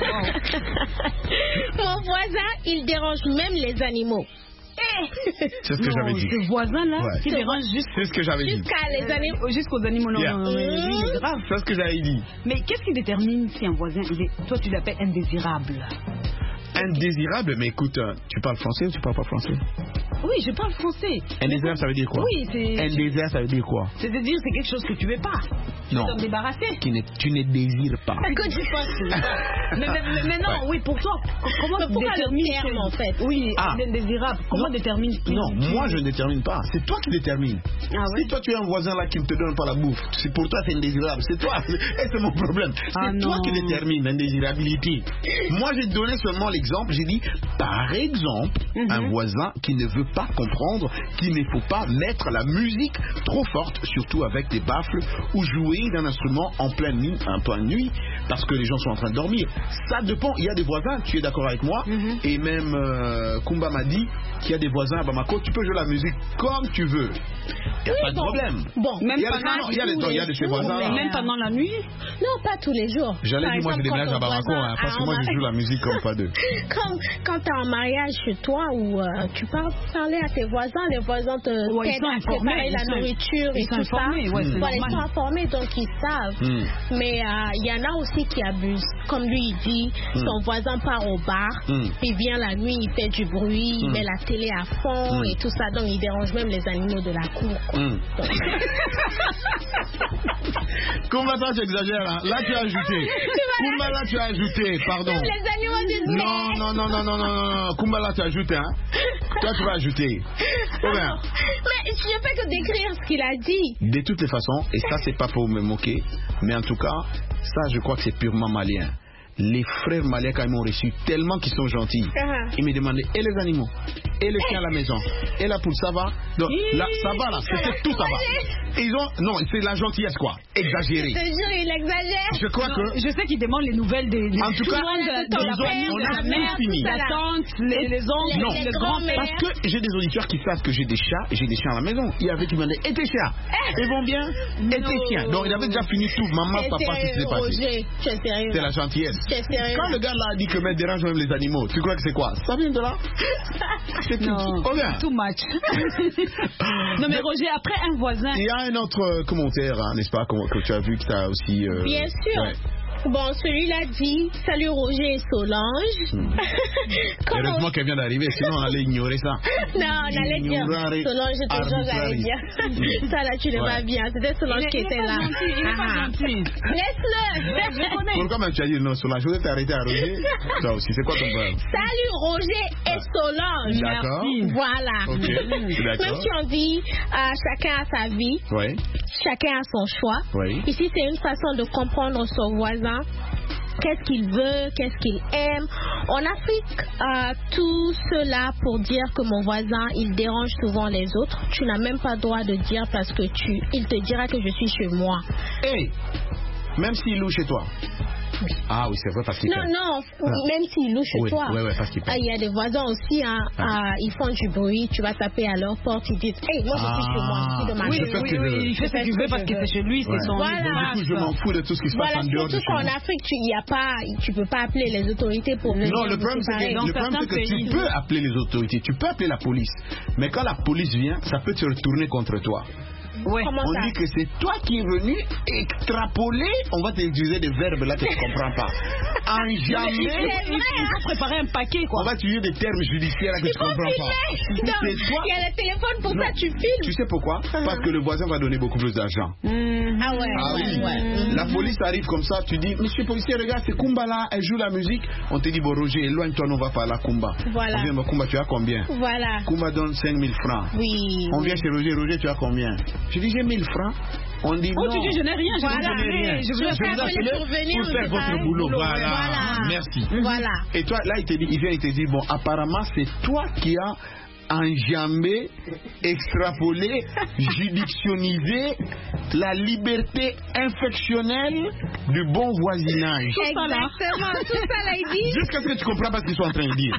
Speaker 3: Mon voisin, il dérange même les animaux.
Speaker 7: C'est ce que j'avais dit.
Speaker 14: Ce voisin-là,
Speaker 7: ouais.
Speaker 14: qui dérange juste.
Speaker 7: C'est ce que j'avais dit.
Speaker 3: Jusqu'à les animaux.
Speaker 14: Jusqu'aux animaux, non,
Speaker 7: yeah.
Speaker 14: non, non, non, c'est grave.
Speaker 7: C'est ce que j'avais dit.
Speaker 14: Mais qu'est-ce qui détermine si un voisin, il est, toi, tu l'appelles indésirable?
Speaker 7: Indésirable, mais écoute, tu parles français ou tu parles pas français?
Speaker 14: Oui, je parle français.
Speaker 7: Indésirable, ça veut dire quoi?
Speaker 14: Oui, c'est.
Speaker 7: Indésirable, ça veut dire quoi?
Speaker 14: C'est-à-dire, c'est quelque chose que tu veux pas. Tu
Speaker 7: non.
Speaker 14: veux t'en débarrasser.
Speaker 7: Qui ne, tu ne désires pas.
Speaker 3: Que tu penses?
Speaker 14: mais, mais, mais, mais non, ouais. Oui, pour toi, comment tu détermines
Speaker 3: le terme, en fait?
Speaker 14: Oui,
Speaker 7: ah.
Speaker 14: indésirable. Comment
Speaker 7: non.
Speaker 14: détermine tu,
Speaker 7: Non,
Speaker 14: tu...
Speaker 7: moi je ne détermine pas. C'est toi qui détermines.
Speaker 14: Ah, ouais?
Speaker 7: Si toi tu es un voisin là qui ne te donne pas la bouffe, c'est pour toi c'est indésirable. C'est toi, c'est, c'est mon problème. C'est
Speaker 14: ah,
Speaker 7: toi
Speaker 14: non.
Speaker 7: qui détermine l'indésirabilité. Moi j'ai donné seulement l'exemple. J'ai dit par exemple mm-hmm. un voisin qui ne veut pas comprendre qu'il ne faut pas mettre la musique trop forte, surtout avec des baffles, ou jouer d'un instrument en pleine nuit, en pleine nuit, parce que les gens sont en train de dormir. Ça dépend. Il y a des voisins, tu es d'accord avec moi, mm-hmm. et même euh, Kumba m'a dit qu'il y a des voisins à Bamako, tu peux jouer la musique comme tu veux. Il n'y a
Speaker 3: Oui,
Speaker 7: pas de
Speaker 3: bon.
Speaker 7: problème.
Speaker 3: Bon,
Speaker 14: Même
Speaker 7: Il y a,
Speaker 14: pendant,
Speaker 7: non, il y a, les, il y a de ses voisins.
Speaker 14: mais
Speaker 7: là.
Speaker 14: même pendant la nuit.
Speaker 3: Non, pas tous les jours.
Speaker 7: J'allais
Speaker 3: Par
Speaker 7: dire, moi je
Speaker 3: exemple,
Speaker 7: déménage
Speaker 3: quand
Speaker 7: à
Speaker 3: ton
Speaker 7: Bamako,
Speaker 3: voisin
Speaker 7: hein, parce que
Speaker 3: a
Speaker 7: moi
Speaker 3: un
Speaker 7: je joue la musique comme pas deux.
Speaker 3: Comme quand tu es en mariage chez toi où euh, tu peux parler à tes voisins, les voisins te
Speaker 14: Ouais, ils
Speaker 3: t'aident
Speaker 14: sont
Speaker 3: à
Speaker 14: informés,
Speaker 3: préparer
Speaker 14: ils
Speaker 3: la
Speaker 14: sont-
Speaker 3: nourriture
Speaker 14: ils
Speaker 3: et
Speaker 14: sont
Speaker 3: tout
Speaker 14: informés,
Speaker 3: ça.
Speaker 14: ouais, c'est
Speaker 3: Voilà, ils
Speaker 14: normal.
Speaker 3: sont informés, donc ils savent.
Speaker 7: Mm.
Speaker 3: Mais il y en a aussi qui abusent. Comme lui, il dit,
Speaker 7: Mm.
Speaker 3: son voisin part au bar,
Speaker 7: Mm.
Speaker 3: il vient la nuit, il fait du bruit, il
Speaker 7: Mm.
Speaker 3: met la télé à fond
Speaker 7: Mm.
Speaker 3: et tout ça, donc il dérange même les animaux de la cour. Quoi.
Speaker 7: Mm.
Speaker 3: Donc,
Speaker 7: Kumba, toi tu exagères, hein. Là tu as ajouté. Kumba, là tu as ajouté, pardon.
Speaker 3: les animaux disent
Speaker 7: Non, non, non, non, non, non, non, non. Kumba, là tu as ajouté, hein. Toi tu vas ajouter. Oh bien.
Speaker 3: Mais je ne fais que décrire ce qu'il a dit.
Speaker 7: De toutes les façons, et ça c'est pas pour me moquer, mais en tout cas, ça je crois que c'est purement malien. Les frères maliens, quand ils m'ont reçu, tellement qu'ils sont gentils,
Speaker 3: Uh-huh.
Speaker 7: ils me demandaient, et les animaux, et les chiens à la maison, et la poule, ça va? Donc là, ça va là, c'est tout ça va. Ils ont, non, c'est la gentillesse quoi, exagérée.
Speaker 3: Je te jure, il exagère.
Speaker 7: Je crois que,
Speaker 14: Je sais qu'ils demandent les nouvelles des. des
Speaker 7: en tout
Speaker 14: tout
Speaker 7: cas,
Speaker 14: le monde, de, de
Speaker 7: ils
Speaker 14: la
Speaker 7: ont-
Speaker 14: famille,
Speaker 7: on
Speaker 14: de
Speaker 7: a
Speaker 14: la
Speaker 7: tout
Speaker 14: mère,
Speaker 7: fini.
Speaker 14: la tante, les, les oncles,
Speaker 7: non,
Speaker 14: les grands-pères.
Speaker 7: parce que j'ai des auditeurs qui savent que j'ai des chats, et j'ai des chiens à la maison. Il y avait qui me disaient, et tes chats, ils vont bien, et tes chiens. Donc il avait déjà fini tout, maman,
Speaker 3: C'est
Speaker 7: papa, qu'est-ce qui
Speaker 3: sérieux,
Speaker 7: s'est passé?
Speaker 3: Roger. Tu es sérieux.
Speaker 7: C'est la gentillesse.
Speaker 3: Tu es sérieux.
Speaker 7: Quand le gars là a dit que mettre dérange même les animaux, tu crois que c'est quoi? Ça vient de là? C'est tout.
Speaker 14: Non,
Speaker 7: Oh bien.
Speaker 14: too much. Non mais Roger, après un voisin.
Speaker 7: Il y a un autre euh, commentaire, hein, n'est-ce pas, que, que tu as vu que ça a aussi. euh,
Speaker 3: Bien sûr.
Speaker 7: ouais.
Speaker 3: Bon, celui-là dit salut Roger et Solange.
Speaker 7: Hmm.
Speaker 3: Comment-
Speaker 7: Heureusement qu'elle vient d'arriver, sinon on allait ignorer ça.
Speaker 3: Non, on allait dire
Speaker 7: Ignorare
Speaker 3: Solange, je te jure, j'allais dire.
Speaker 7: arbitrari.
Speaker 3: Ça là, tu ne
Speaker 7: Ouais.
Speaker 3: vas bien. C'était Solange
Speaker 14: Il est-
Speaker 3: qui
Speaker 14: il est
Speaker 3: était
Speaker 14: pas
Speaker 3: là.
Speaker 14: gentil, il est pas
Speaker 3: Ah.
Speaker 14: gentil.
Speaker 3: Laisse-le.
Speaker 7: Pourquoi même tu as dit non sur la chose, t'es arrêté à Roger? Toi aussi, c'est quoi ton problème?
Speaker 3: Salut Roger et Solange.
Speaker 7: D'accord.
Speaker 3: Voilà.
Speaker 7: Ok, d'accord.
Speaker 3: Même si on dit euh, chacun a sa vie,
Speaker 7: Oui.
Speaker 3: chacun a son choix.
Speaker 7: Oui.
Speaker 3: Ici, c'est une façon de comprendre son voisin. Qu'est-ce qu'il veut, qu'est-ce qu'il aime. En Afrique, euh, tout cela pour dire que mon voisin, il dérange souvent les autres. Tu n'as même pas le droit de dire parce que tu, il te dira que je suis chez moi.
Speaker 7: Hey, même s'il loue chez toi. Ah oui, c'est vrai parce qu'il
Speaker 3: Non,
Speaker 7: paie.
Speaker 3: non,
Speaker 7: Ah.
Speaker 3: même s'il loue chez
Speaker 7: Oui,
Speaker 3: toi.
Speaker 7: ouais, ouais, parce qu'il paie.
Speaker 3: Ah, il y a des voisins aussi, hein,
Speaker 7: Ah.
Speaker 3: ah, ils font du bruit, tu vas taper à leur porte, ils disent, hey, moi je suis chez moi, je suis de ma
Speaker 14: Oui,
Speaker 7: Je
Speaker 3: maison.
Speaker 7: fais ce
Speaker 14: oui,
Speaker 7: que je veux.
Speaker 14: oui, il fait ce qu'il veut parce que c'est chez lui, c'est
Speaker 7: Ouais.
Speaker 14: son.
Speaker 3: Voilà.
Speaker 7: Donc, du coup, je m'en fous de tout ce qui se passe
Speaker 3: Voilà,
Speaker 7: en dehors de
Speaker 3: surtout
Speaker 7: chez
Speaker 3: qu'en
Speaker 7: moi.
Speaker 3: Afrique, tu y a pas, tu peux pas appeler les autorités pour venir.
Speaker 7: Non, le
Speaker 3: vous
Speaker 7: problème, c'est
Speaker 3: séparer.
Speaker 7: que, le problème, c'est que tu peux appeler les autorités, tu peux appeler la police. Mais quand la police vient, ça peut se retourner contre toi.
Speaker 14: Ouais.
Speaker 3: Comment
Speaker 7: On
Speaker 3: ça?
Speaker 7: dit que c'est toi qui es venu extrapoler, on va t'utiliser des verbes là que tu comprends pas. En
Speaker 14: Il
Speaker 7: jamais,
Speaker 14: faut, il faut préparer un paquet, quoi.
Speaker 7: on va utiliser des termes judiciaires là que tu comprends pas.
Speaker 3: Non,
Speaker 7: C'est toi.
Speaker 3: il y a le téléphone pour
Speaker 7: Non.
Speaker 3: ça, tu filmes.
Speaker 7: Tu sais pourquoi? Parce que le voisin va donner beaucoup plus d'argent.
Speaker 3: Ah ouais.
Speaker 7: Ah
Speaker 3: ouais,
Speaker 7: oui,
Speaker 3: ouais.
Speaker 7: la police arrive comme ça, tu dis, monsieur policier, regarde, c'est Kumba là, elle joue la musique. On te dit, bon Roger, éloigne-toi, on va parler à Kumba.
Speaker 3: Voilà.
Speaker 7: On vient, bon, Kumba, tu as combien?
Speaker 3: Voilà.
Speaker 7: Kumba donne cinq mille francs.
Speaker 3: Oui.
Speaker 7: On vient chez Roger, Roger, tu as combien? Je dis, j'ai mille francs. On dit,
Speaker 14: Oh,
Speaker 7: non.
Speaker 14: tu dis, je n'ai rien, je
Speaker 3: Voilà.
Speaker 14: n'ai rien. Je
Speaker 3: Je
Speaker 14: veux
Speaker 3: vous
Speaker 14: faire
Speaker 3: appelle
Speaker 7: appelé
Speaker 3: pour venir,
Speaker 7: pour faire
Speaker 3: mais
Speaker 7: votre
Speaker 3: pareil.
Speaker 7: boulot. Voilà.
Speaker 3: Voilà.
Speaker 7: Merci.
Speaker 3: Voilà.
Speaker 7: Et toi, là, il, te dit, il vient, il te dit, bon, apparemment, c'est toi qui as enjambé, extrapolé, juridictionnisé la liberté infectionnelle du bon voisinage.
Speaker 3: Exactement, tout ça là, il dit.
Speaker 7: Jusqu'à ce que tu comprends pas ce qu'ils sont en train de dire.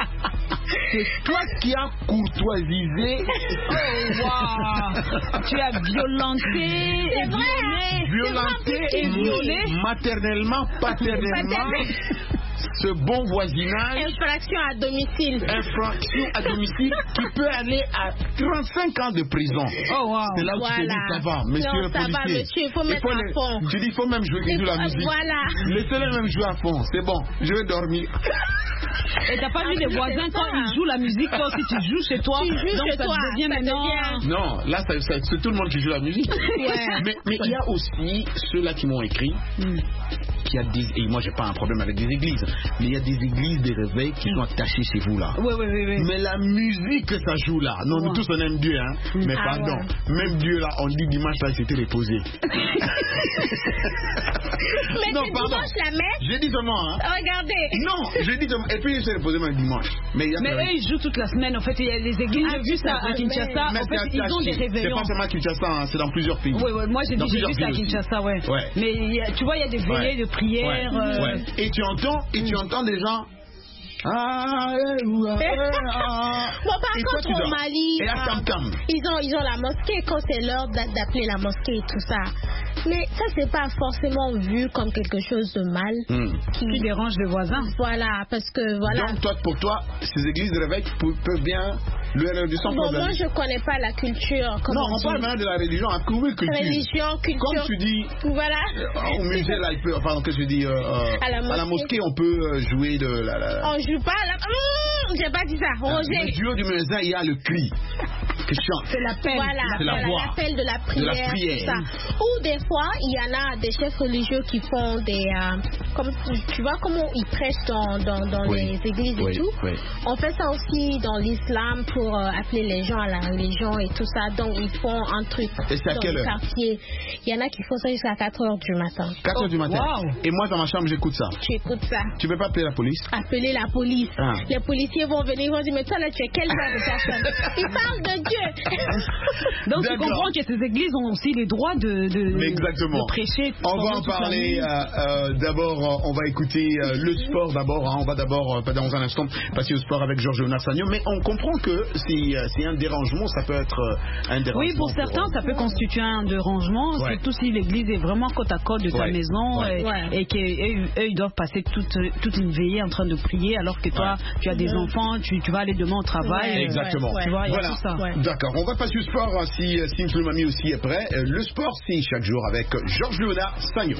Speaker 7: C'est toi qui as courtoisisé.
Speaker 14: Oh, wow. Tu as violenté et
Speaker 3: C'est vrai.
Speaker 14: violé.
Speaker 7: Violenté
Speaker 14: et violé.
Speaker 7: maternellement, paternellement, ce bon voisinage.
Speaker 3: Infraction à domicile.
Speaker 7: Infraction à domicile qui peut aller à trente-cinq ans de prison.
Speaker 14: Oh, wow.
Speaker 7: C'est là où tu te dis,
Speaker 3: Voilà.
Speaker 7: ça va, monsieur
Speaker 3: Non,
Speaker 7: le
Speaker 3: ça va,
Speaker 7: policier.
Speaker 3: monsieur, il faut mettre à
Speaker 7: les-
Speaker 3: fond.
Speaker 7: Tu dis, il faut même jouer,
Speaker 3: Il
Speaker 7: joue la
Speaker 3: faut-
Speaker 7: musique.
Speaker 3: voilà.
Speaker 7: Laissez-le même jouer à fond, c'est bon, je vais dormir.
Speaker 14: Et t'as pas vu les voisins quand ils jouent la musique, toi aussi tu joues chez toi.
Speaker 3: Tu joues
Speaker 14: donc
Speaker 3: chez
Speaker 14: ça
Speaker 3: toi,
Speaker 14: devient
Speaker 3: ça
Speaker 14: maintenant.
Speaker 3: devient-
Speaker 7: Non, là, ça- ça- c'est tout le monde qui joue la musique.
Speaker 3: Ouais.
Speaker 7: Mais mais il y a aussi ceux-là qui m'ont écrit, qui a des, et moi j'ai pas un problème avec des églises, mais il y a des églises, des réveils qui sont attachés chez vous là.
Speaker 14: Oui, oui, oui, oui.
Speaker 7: Mais la musique que ça joue là, non, nous tous on aime Dieu, hein. Mais
Speaker 3: Ah
Speaker 7: pardon,
Speaker 3: ouais.
Speaker 7: même Dieu là, on dit dimanche là, c'était reposé.
Speaker 3: Mais
Speaker 7: Non,
Speaker 3: c'est
Speaker 7: pardon.
Speaker 3: dimanche la messe.
Speaker 7: J'ai dit seulement, hein.
Speaker 3: Regardez.
Speaker 7: Non, j'ai dit seulement, et puis il s'est reposé même dimanche. Mais il y a
Speaker 14: Mais
Speaker 7: quand même-
Speaker 14: eux, ils jouent toute la semaine. En fait, il y a les églises,
Speaker 3: Ah,
Speaker 14: j'ai vu ça à
Speaker 3: toute la
Speaker 14: Kinshasa.
Speaker 7: Mais
Speaker 14: En
Speaker 7: c'est à
Speaker 14: fait, ils ont
Speaker 7: Tachi.
Speaker 14: des
Speaker 7: C'est
Speaker 14: réveillons.
Speaker 7: pas seulement Kinshasa, hein, c'est dans plusieurs pays.
Speaker 14: Oui, oui, moi j'ai
Speaker 7: Dans
Speaker 14: dit, j'ai
Speaker 7: plusieurs
Speaker 14: vu ça à
Speaker 7: villes aussi.
Speaker 14: Kinshasa, ouais.
Speaker 7: Ouais.
Speaker 14: Mais il y a- tu vois, il y a des veillées
Speaker 7: Ouais.
Speaker 14: de prière.
Speaker 7: Ouais.
Speaker 14: euh,
Speaker 7: Ouais. Et tu entends, et tu entends des gens Ah, eh, ouais, ah.
Speaker 3: Bon, par
Speaker 7: Et
Speaker 3: contre,
Speaker 7: toi, tu
Speaker 3: au
Speaker 7: dors.
Speaker 3: Mali,
Speaker 7: Et à Tam Tam.
Speaker 3: ils ont, ils ont la mosquée quand c'est l'heure d'a- d'appeler la mosquée et tout ça. Mais ça, c'est pas forcément vu comme quelque chose de mal
Speaker 7: Hmm.
Speaker 3: qui,
Speaker 14: Qui dérange les voisins.
Speaker 3: Voilà, parce que voilà.
Speaker 7: Donc, toi, pour toi, ces églises de réveil pe- peuvent bien le du sans
Speaker 3: Bon,
Speaker 7: problème.
Speaker 3: moi, je connais pas la culture. Comme
Speaker 7: Non,
Speaker 3: on
Speaker 7: on
Speaker 3: dit.
Speaker 7: parle maintenant de la religion. À oui, culture.
Speaker 3: Religion, culture.
Speaker 7: Comme tu dis,
Speaker 3: Voilà.
Speaker 7: euh, au musée, là, il peut, enfin, qu'est-ce que je dis, euh, euh,
Speaker 3: À la
Speaker 7: à la
Speaker 3: mosquée.
Speaker 7: mosquée, on peut euh, jouer de la. la, la-
Speaker 3: On joue pas là. Mmh, j'ai pas dit ça, Roger.
Speaker 7: Le duo du muezzin, il y a le cri qui chante.
Speaker 3: C'est l'appel. Voilà,
Speaker 7: C'est la
Speaker 3: voilà,
Speaker 7: voix.
Speaker 3: l'appel de la
Speaker 7: De la
Speaker 3: prière.
Speaker 7: prière.
Speaker 3: tout ça. Ou des fois, il y en a des chefs religieux qui font des. euh, comme, tu vois comment ils prêchent dans, dans, dans
Speaker 7: Oui.
Speaker 3: les églises
Speaker 7: Oui,
Speaker 3: et tout.
Speaker 7: oui.
Speaker 3: On fait ça aussi dans l'islam pour euh, appeler les gens à la religion et tout ça. Donc, ils font un truc
Speaker 7: Et c'est à
Speaker 3: dans
Speaker 7: quelle
Speaker 3: le
Speaker 7: heure?
Speaker 3: quartier. Il y en a qui font ça jusqu'à quatre heures du matin.
Speaker 7: quatre heures du matin.
Speaker 3: Wow.
Speaker 7: Et moi, dans ma chambre, j'écoute ça.
Speaker 3: Tu écoutes ça.
Speaker 7: Tu peux pas appeler la police?
Speaker 3: Appeler la police.
Speaker 7: Ah.
Speaker 3: Les policiers vont venir, ils vont dire, mais toi là, tu es quel genre de personne? Ils parlent de Dieu.
Speaker 14: Donc tu
Speaker 7: D'accord.
Speaker 14: comprends que ces églises ont aussi les droits de, de,
Speaker 7: Exactement.
Speaker 14: de prêcher.
Speaker 7: On va
Speaker 14: pendant
Speaker 7: en
Speaker 14: toute la
Speaker 7: parler.
Speaker 14: nuit.
Speaker 7: euh, euh, d'abord, euh, on va écouter euh, le sport d'abord. hein. On va d'abord, euh, pas dans un instant, passer au sport avec Georges Nassagno. Mais on comprend que c'est euh, c'est un dérangement. Ça peut être euh, un dérangement.
Speaker 14: Oui, pour certains, ça peut constituer un dérangement,
Speaker 7: Ouais.
Speaker 14: surtout si l'église est vraiment côte à côte de ta
Speaker 7: Ouais.
Speaker 14: maison
Speaker 7: Ouais.
Speaker 14: et,
Speaker 3: Ouais.
Speaker 14: et qu'eux, ils doivent passer toute, toute une veillée en train de prier, alors que toi, tu as des
Speaker 3: Ouais.
Speaker 14: enfants, tu, tu vas aller demain au travail.
Speaker 3: Ouais,
Speaker 7: Exactement.
Speaker 3: ouais,
Speaker 14: Tu vois, il y a
Speaker 7: Voilà.
Speaker 14: tout ça.
Speaker 3: Ouais.
Speaker 7: D'accord. On va passer au sport hein, si euh, Simple Mamie aussi est prêt. Euh, Le sport, c'est chaque jour avec Georges Léonard Sagno.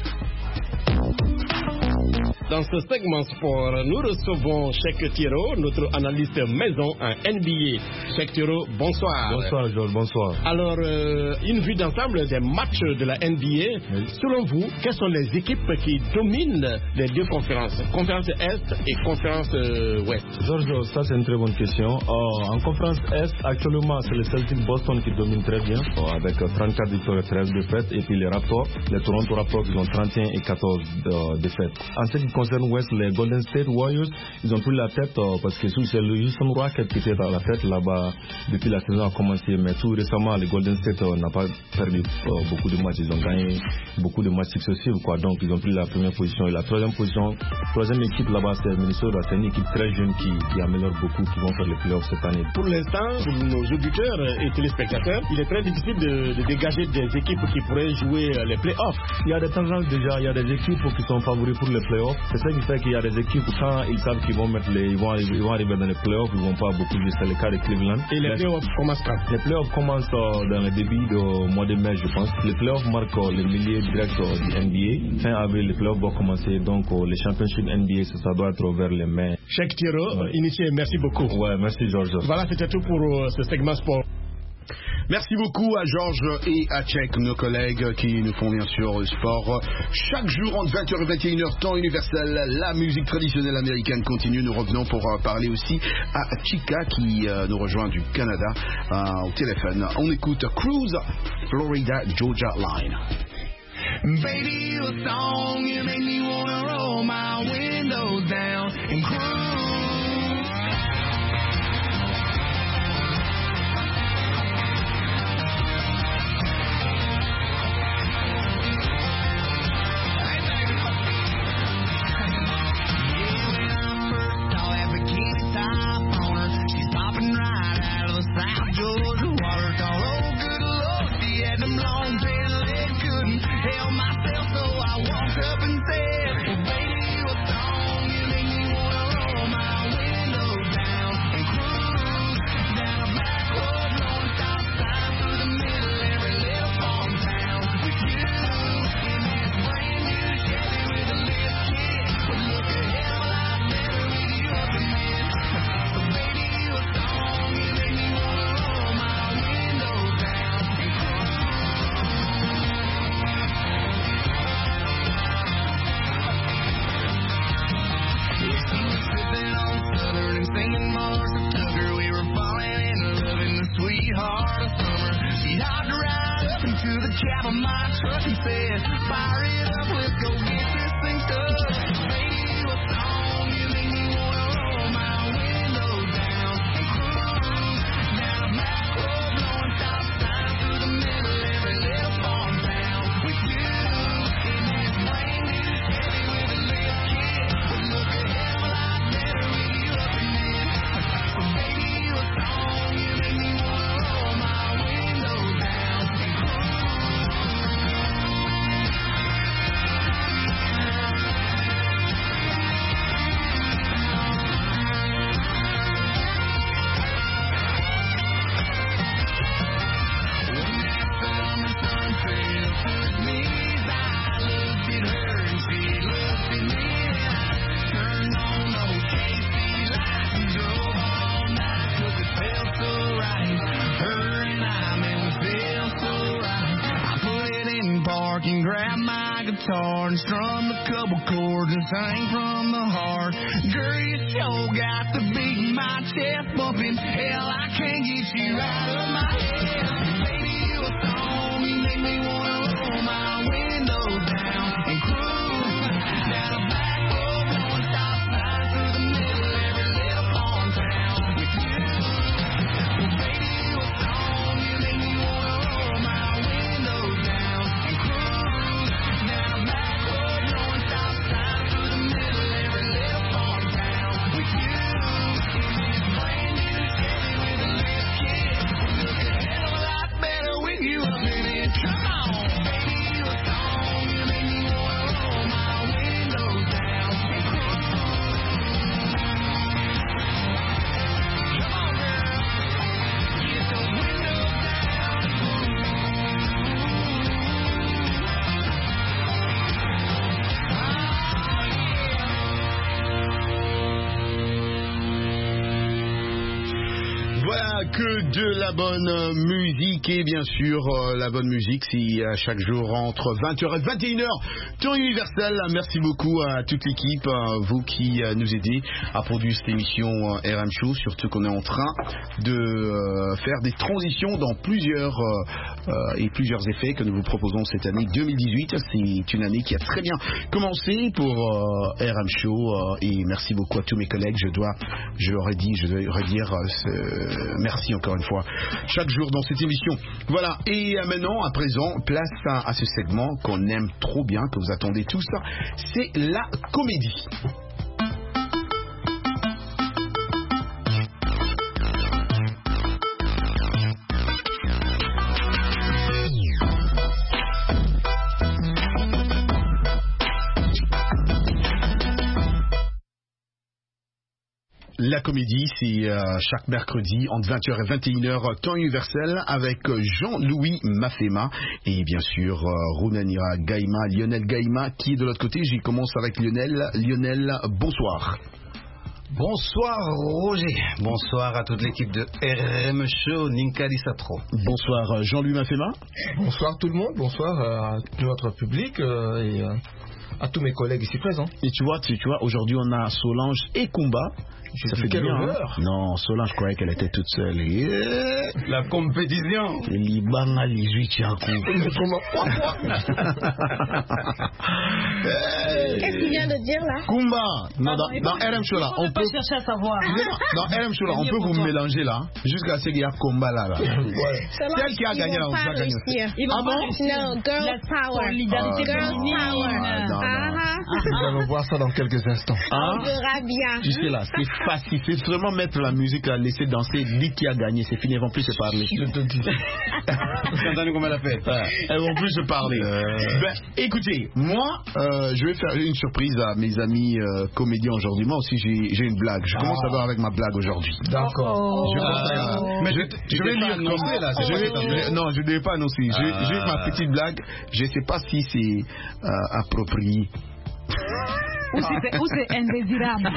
Speaker 15: Dans ce segment sport, nous recevons Cheikh Thiero, notre analyste maison en N B A. Cheikh Thiero, bonsoir.
Speaker 16: Bonsoir Georges, bonsoir.
Speaker 15: Alors, euh, une vue d'ensemble des matchs de la N B A.
Speaker 16: Oui.
Speaker 15: Selon vous, quelles sont les équipes qui dominent les deux conférences, conférence Est et conférence euh, Ouest?
Speaker 16: Georges, ça c'est une très bonne question. Euh, en conférence Est, actuellement c'est le Celtic Boston qui domine très bien, euh, avec euh, trente-quatre victoires et treize défaites. Et puis les Raptors, les Toronto Raptors, ils ont trente et un et quatorze euh, défaites. En ce qui concerne Ouest, les Golden State Warriors, ils ont pris la tête euh, parce que c'est le Houston Rockets qui était à la tête là-bas depuis la saison a commencé. Mais tout récemment, les Golden State euh, n'ont pas perdu euh, beaucoup de matchs. Ils ont gagné beaucoup de matchs successifs, quoi. Donc ils ont pris la première position. Et la troisième position, troisième équipe là-bas, c'est Minnesota. C'est une équipe très jeune qui, qui améliore beaucoup, qui vont faire les playoffs cette année.
Speaker 15: Pour l'instant, pour nos auditeurs et téléspectateurs, il est très difficile de, de dégager des équipes qui pourraient jouer les playoffs.
Speaker 16: Il y a des tendances déjà, il y a des équipes qui sont favoris pour les playoffs. C'est ça qui fait qu'il y a des équipes quand ils savent qu'ils vont mettre les, ils vont arriver, ils vont arriver dans les playoffs, ils vont pas beaucoup jouer. C'est le cas de Cleveland.
Speaker 15: Et les playoffs commencent quand?
Speaker 16: Les playoffs commencent euh, dans le début du mois de mai, je pense. Les playoffs marquent euh, le milieu direct euh, du N B A. Fin avril, les playoffs vont commencer. Donc euh, les championships N B A, ça, ça doit être vers les mai.
Speaker 15: Cheikh Thiero,
Speaker 16: Ouais.
Speaker 15: initié, merci beaucoup.
Speaker 16: Ouais, merci Georges.
Speaker 15: Voilà, c'était tout pour euh, ce segment sport.
Speaker 7: Merci beaucoup à Georges et à Cheikh, nos collègues qui nous font bien sûr le sport. Chaque jour entre vingt heures et vingt et une heures, temps universel, la musique traditionnelle américaine continue. Nous revenons pour euh, parler aussi à Chica qui euh, nous rejoint du Canada euh, au téléphone. On écoute Cruise, Florida Georgia Line.
Speaker 8: Baby, you a song, you make me wanna roll my windows down and cruise. South Georgia water, thought, oh good Lord, she had them long tail legs, couldn't help myself, so I walked up and said, well, baby, you a song, you make me wanna roll my windows down and cruise down a back road, blowing stop signs through the middle of every little farm town with you in this brand new Chevy with a lift kit, would look a hell of a lot better with you up in it. So baby, you a song, you make me wanna roll my windows down and cruise. Yeah, she was sipping on Southern and singing Mars of Tucker. We were falling in love in the sweetheart of summer. She hopped right up into the cab of my truck and said, fire it up, let's go get this thing started. Baby, you a song, you make me wanna roll my windows down and cruise down a back road, blowing stop signs through the middle of every little farm town with you in this brand new Chevy with a lift kit. Would look a hell of a lot better with can grab my guitar and strum a couple chords and sing from the heart. Girl, you sure got the beat in my chest bumping. Hell, I can't get you out of my head. Baby, you a song, you make me wanna roll my windows down and cruise down a back road, going stop sign through the middle of every little farm town with you. Baby, you a song, you make me wanna roll my windows down and cruise down a back road, going stop sign through the middle of every little farm town with you. In this brand new Chevy with a lift kit, look a hell of a lot better with you up in it. Come on, baby, you a song, you make me wanna roll my windows down and cruise. Come on, girl, get those windows down and
Speaker 7: Voilà que de la bonne musique et bien sûr euh, la bonne musique si à chaque jour entre vingt heures et vingt et une heures temps universel. Merci beaucoup à toute l'équipe, euh, vous qui euh, nous aidez à produire cette émission euh, R M Show, surtout qu'on est en train de euh, faire des transitions dans plusieurs euh, euh, et plusieurs effets que nous vous proposons cette année deux mille dix-huit. C'est une année qui a très bien commencé pour euh, R M Show euh, et merci beaucoup à tous mes collègues. Je dois, je leur ai dit, je dois redire euh, ce, merci encore une fois chaque jour dans cette émission. Voilà, et euh, maintenant à présent place à, à ce segment qu'on aime trop bien, que vous attendez tous, c'est la comédie. La comédie, c'est euh, chaque mercredi entre vingt heures et vingt et une heures temps universel avec Jean-Louis Mafema et bien sûr euh, Runanira Gaïma, Lionel Gaïma qui est de l'autre côté. J'y commence avec Lionel. Lionel, bonsoir.
Speaker 17: Bonsoir Roger, bonsoir à toute l'équipe de R M Show, Ninkali Satro.
Speaker 7: Bonsoir Jean-Louis Mafema.
Speaker 18: Bonsoir tout le monde, bonsoir à tout notre public euh, et euh, à tous mes collègues ici présents.
Speaker 7: Et tu vois, tu, tu vois aujourd'hui on a Solange et Kumba. Ça fait
Speaker 18: quel
Speaker 7: bien,
Speaker 18: honneur.
Speaker 7: hein? Non, Solange, je croyais qu'elle était toute seule. Et...
Speaker 17: La compétition.
Speaker 7: Libana, les huit,
Speaker 3: Qu'est-ce qu'il vient de dire là?
Speaker 7: Kumba. Non, dans, dans R M Show là, on peut
Speaker 14: chercher à savoir.
Speaker 7: Dans R M Show là, on peut vous mélanger là, jusqu'à ce qu'il y a Kumba là. là. Ouais. Celle qui a gagné là, on va gagner.
Speaker 3: Ah bon? Non, girl power.
Speaker 14: Solidarité
Speaker 3: féminine.
Speaker 18: Nous allons voir ça dans quelques instants.
Speaker 3: On verra bien.
Speaker 7: Tu sais là, c'est facile, c'est seulement mettre la musique à laisser danser, dit qui a gagné, c'est fini, elles vont plus se parler.
Speaker 17: Je te dis. Vous entendez comment elle a fait?
Speaker 7: Elles vont plus se parler. Euh... Ben, écoutez, moi, euh, je vais faire une surprise à mes amis euh, comédiens aujourd'hui. Moi aussi, j'ai une blague. Je commence d'abord avec ma blague aujourd'hui.
Speaker 18: D'accord.
Speaker 7: Je, ah, mais je, je, je vais lire annoncer là. Je vais, je, non, je ne vais pas annoncer. Ah. J'ai ma petite blague. Je ne sais pas si c'est euh, approprié.
Speaker 14: Ou c'est indésirable.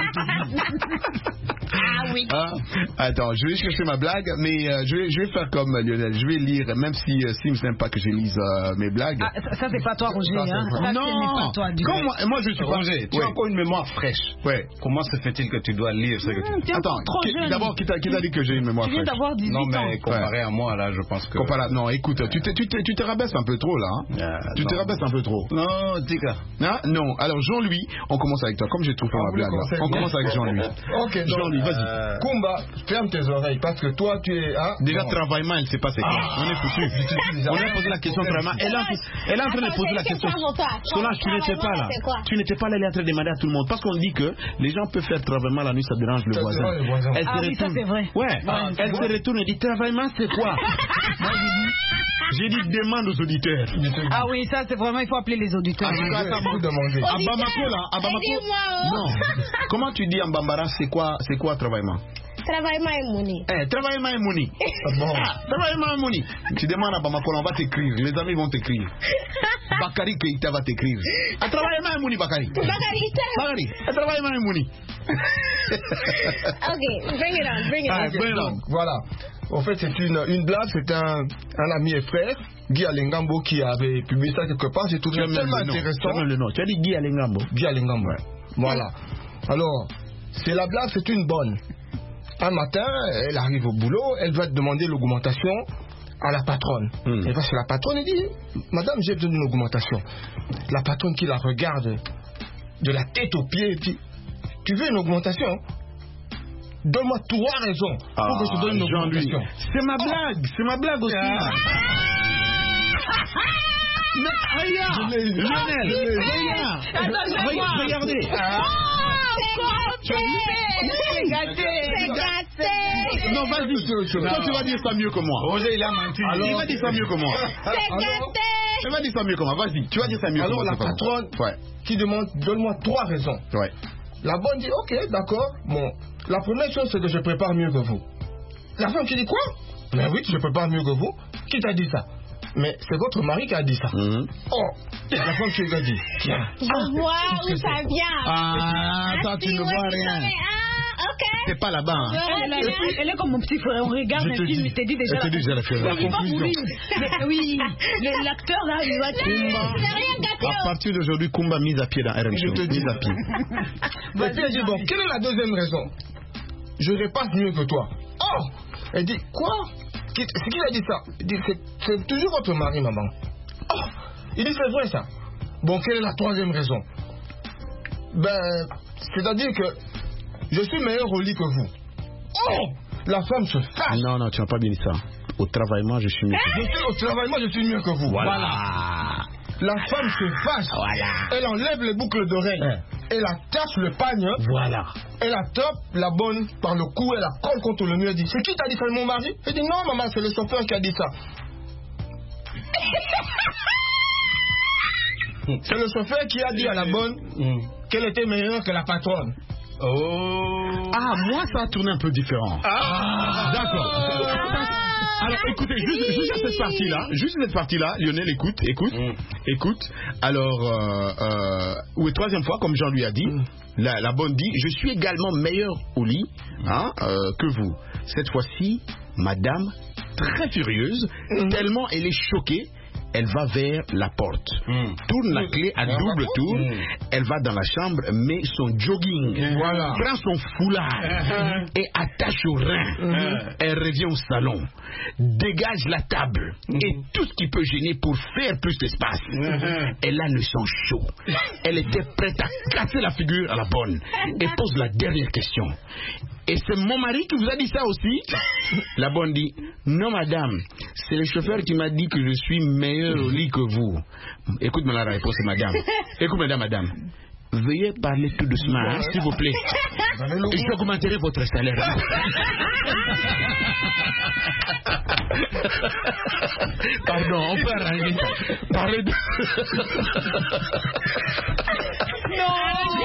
Speaker 3: Ah oui.
Speaker 7: Ah, attends, je vais chercher ma blague, mais euh, je, vais, je vais faire comme Lionel. Je vais lire, même si euh, Sims n'aime pas que je lise euh, mes blagues.
Speaker 14: Ah, ça, ça c'est pas toi, Roger. Ça, hein. Ça,
Speaker 7: non,
Speaker 14: pas toi, du
Speaker 7: moi, moi je suis
Speaker 17: Roger,
Speaker 7: pas...
Speaker 17: tu ouais. as encore une mémoire fraîche.
Speaker 7: Ouais.
Speaker 17: Comment se fait-il que tu dois lire ce que tu...
Speaker 7: Mmh, Attends, d'abord, qui t'a dit que j'ai une mémoire fraîche?
Speaker 14: Tu viens d'avoir dix-huit ans.
Speaker 17: Non, mais comparé ouais. à moi, là, je pense que...
Speaker 7: Comparé, non, écoute, tu te, tu, te, tu te rabaisses un peu trop, là. Hein. Euh, tu non. te rabaisses un peu trop.
Speaker 17: Non, Tika.
Speaker 7: Hein? Non, alors Jean-Louis, on commence avec toi. Comme j'ai trouvé ma blague, là. On commence avec Jean-Louis.
Speaker 18: Ok,
Speaker 7: Jean-Louis, vas-y.
Speaker 18: Euh... Kumba, ferme tes oreilles, parce que toi, tu es... Ah,
Speaker 7: déjà,
Speaker 18: bon.
Speaker 7: travaillement, elle sait pas c'est quoi. Ah, on est foutu. On a posé la question vraiment. Elle est en train de poser la question. Solange, tu n'étais pas là. Tu n'étais pas là, elle est en train de demander à tout le monde. Parce qu'on dit que les gens peuvent faire travaillement la nuit, ça dérange le voisin. Elle
Speaker 14: ah oui, ça c'est vrai.
Speaker 7: Ouais, elle se retourne et dit travaillement, c'est quoi? Moi, j'ai dit demande aux auditeurs.
Speaker 14: Ah oui, ça c'est vraiment, il faut appeler les auditeurs.
Speaker 18: Ah, ça vous demander.
Speaker 7: À Bamako là, à Bamako. Non. Comment tu dis en Bambara, c'est quoi, c'est quoi travaillement?
Speaker 3: Travaille ma mouni.
Speaker 7: Eh, travaille ma mouni. Bon. Ah, travaille ma mouni. Tu demandes à Bamako, on va t'écrire. Les amis vont t'écrire. Bakari Keita va t'écrire. Ah, travaille ma mouni, Bakari.
Speaker 3: Bakari Keita.
Speaker 7: Bakari. Ah, travaille ma mouni.
Speaker 3: Ok, bring it on, bring it on.
Speaker 18: Ah, bring it on. Voilà. En fait, c'est une, une blague. C'est un, un ami et frère, Guy Alengambo, qui avait publié ça quelque part. J'ai trouvé tellement intéressant.
Speaker 7: Tu as le nom. Tu as dit Guy Alengambo.
Speaker 18: Guy Alengambo. Ouais. Voilà. Alors, c'est la blague, c'est une bonne. Un matin, elle arrive au boulot, elle va demander l'augmentation à la patronne. Mm. Elle va chez la patronne et dit, madame, j'ai besoin d'une augmentation. La patronne qui la regarde de la tête aux pieds dit, tu veux une augmentation? Donne-moi trois raisons pour ah, que je te donne une augmentation.
Speaker 7: C'est ma blague, oh. c'est ma blague aussi. Ah. Mais regarde, Lionel, regarde, regardez. Ah.
Speaker 3: C'est gâté, c'est gâté.
Speaker 7: Non, vas-y, toi tu vas dire ça mieux que moi.
Speaker 18: Roger, il a menti.
Speaker 7: Alors, il va dire ça mieux que moi.
Speaker 3: C'est gâté.
Speaker 7: Il va dire ça mieux que moi, vas-y, tu vas dire ça mieux
Speaker 18: alors,
Speaker 7: que moi.
Speaker 18: Alors la patronne
Speaker 7: ouais.
Speaker 18: qui demande, donne-moi trois raisons.
Speaker 7: Ouais.
Speaker 18: La bonne dit, ok, d'accord, bon, la première chose c'est que je prépare mieux que vous. La femme qui dit quoi? Mais oui, je prépare mieux que vous. Qui t'a dit ça? Mais c'est votre mari qui a dit ça.
Speaker 7: Mm-hmm.
Speaker 18: Oh, la femme qui lui a dit. Tiens.
Speaker 3: Je vois où ça vient.
Speaker 7: Ah, toi tu ne vois rien.
Speaker 3: Ah, ok.
Speaker 7: C'est pas là-bas. Hein.
Speaker 14: Elle, elle, elle, elle est comme mon petit frère. On regarde un film, il te dit déjà.
Speaker 7: Je te dis déjà la film.
Speaker 14: Il va mourir. Oui, l'acteur là, il va
Speaker 7: te. À partir d'aujourd'hui, Kumba mise à pied dans R M Show.
Speaker 18: Je te dis à pied. Et puis elle dit bon, quelle est la deuxième raison? Je repasse mieux que toi. Oh, elle dit quoi? C'est qui a dit ça? Il dit c'est toujours votre mari, maman. Oh, il dit c'est vrai ça. Bon, quelle est la troisième raison? Ben, c'est-à-dire que je suis meilleur au lit que vous. Oh, la femme se fâche.
Speaker 7: Non, non, tu n'as pas bien dit ça. Au travail, moi, je suis mieux que vous.
Speaker 18: Je suis au travail, moi, je suis mieux que vous.
Speaker 7: Voilà.
Speaker 18: voilà. La femme se fâche.
Speaker 7: Voilà.
Speaker 18: Elle enlève les boucles d'oreilles. Hein. Elle attache le pagne.
Speaker 7: Voilà.
Speaker 18: Elle attrape la bonne par le cou, elle la colle contre le mur. Elle dit, c'est qui t'a dit ça, mon mari? Elle dit, non, maman, c'est le chauffeur qui a dit ça. C'est le chauffeur qui a dit à la bonne qu'elle était meilleure que la patronne.
Speaker 7: Oh. Ah, moi, ça a tourné un peu différent.
Speaker 18: Ah.
Speaker 7: D'accord. Alors, écoutez, juste, juste à cette partie-là, juste cette partie-là, Lionel, écoute, écoute, mm. écoute. Alors, euh, euh, ou troisième fois, comme Jean lui a dit, mm. la, la bonne dit, je suis également meilleur au lit hein, euh, que vous. Cette fois-ci, madame, très furieuse, mm. tellement elle est choquée, elle va vers la porte, mm. tourne la clé à double tour, mm. elle va dans la chambre, met son jogging, mm. voilà. prend son foulard mm. et attache au rein. Mm. Elle revient au salon, dégage la table mm. et tout ce qui peut gêner pour faire plus d'espace. Mm. Elle a le sang chaud. Elle était prête à casser la figure à la bonne et pose la dernière question. Et c'est mon mari qui vous a dit ça aussi? La bonne dit, non madame, c'est le chauffeur qui m'a dit que je suis meilleur au lit que vous. Écoute-moi la réponse, madame. Écoute, madame, madame. Veuillez parler tout doucement, hein, s'il vous plaît. J'augmenterai votre salaire. Pardon, on peut arranger ça. Parlez de...
Speaker 3: Non.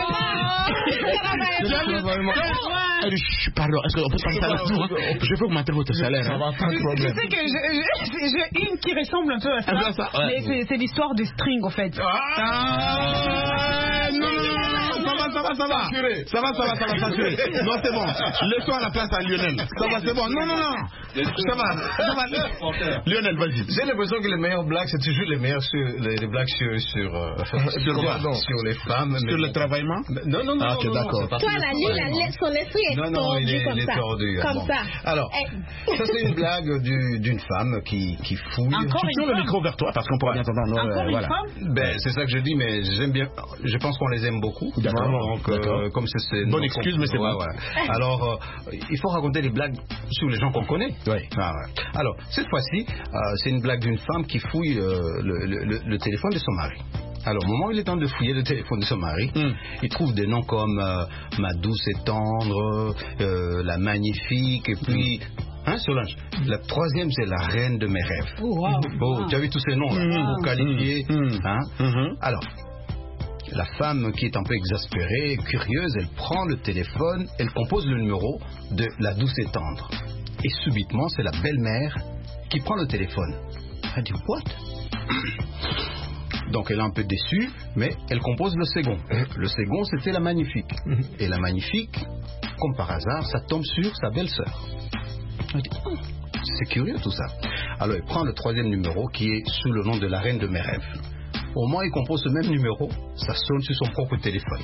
Speaker 7: Pardon, est-ce qu'on peut parler ça là-dessous? Je veux augmenter votre salaire.
Speaker 18: Ça va, pas de problème.
Speaker 14: Tu sais que j'ai une qui ressemble un peu à ça,
Speaker 7: ah, ça ouais.
Speaker 14: mais c'est l'histoire de string en fait.
Speaker 7: Ah, non, non, non, ça va, ça va, ça va. Ça va, ça va, ça va, s'assurer. Non, c'est bon. Laisse-toi à la place à Lionel. Ça va, c'est bon. Non, non, non. Ça va, ça va. Lionel, vas-y.
Speaker 17: J'ai l'impression que les meilleures blagues, c'est toujours les meilleures sur les, les blagues sur sur euh, sur, quoi, sur les femmes.
Speaker 7: Sur le travaillement.
Speaker 17: Non, non, non.
Speaker 7: Ah, ok, d'accord.
Speaker 3: Toi, la lui, son esprit est
Speaker 17: non, non, tordu il est,
Speaker 3: comme
Speaker 17: il est
Speaker 3: ça.
Speaker 17: tordu.
Speaker 3: Comme
Speaker 17: bon.
Speaker 3: ça.
Speaker 17: Alors, hey. Ça c'est une blague d'une femme qui qui fouille.
Speaker 7: Encore tu tournes le micro vers toi parce qu'on pourra bien t'entendre.
Speaker 14: Encore une
Speaker 7: voilà.
Speaker 14: femme.
Speaker 17: Ben, c'est ça que je dis, mais j'aime bien. Je pense qu'on les aime beaucoup.
Speaker 7: D'accord.
Speaker 17: Donc, euh, comme c'est
Speaker 7: bonne excuse, mais c'est
Speaker 17: ouais,
Speaker 7: bon.
Speaker 17: Ouais. Alors, euh, il faut raconter des blagues sur les gens qu'on connaît.
Speaker 7: Ouais.
Speaker 17: Ah, ouais. Alors, cette fois-ci, euh, c'est une blague d'une femme qui fouille euh, le, le, le téléphone de son mari. Alors, au moment où il est temps de fouiller le téléphone de son mari, mm. il trouve des noms comme euh, Ma douce et tendre, euh, La magnifique, et puis... Hein, Solange? La troisième, c'est La reine de mes rêves.
Speaker 14: Oh, wow.
Speaker 17: Oh, tu as vu tous ces noms là, mm. pour qualifier.
Speaker 7: Mm.
Speaker 17: Hein? Mm-hmm. Alors, La femme qui est un peu exaspérée, curieuse, elle prend le téléphone, elle compose le numéro de la douce et tendre. Et subitement, c'est la belle-mère qui prend le téléphone. Elle dit « What ?» Donc elle est un peu déçue, mais elle compose le second. Le second, c'était la magnifique. Et la magnifique, comme par hasard, ça tombe sur sa belle-sœur. Elle dit oh, c'est curieux tout ça. Alors elle prend le troisième numéro qui est sous le nom de la reine de mes rêves. Au moment où il compose ce même numéro, ça sonne sur son propre téléphone.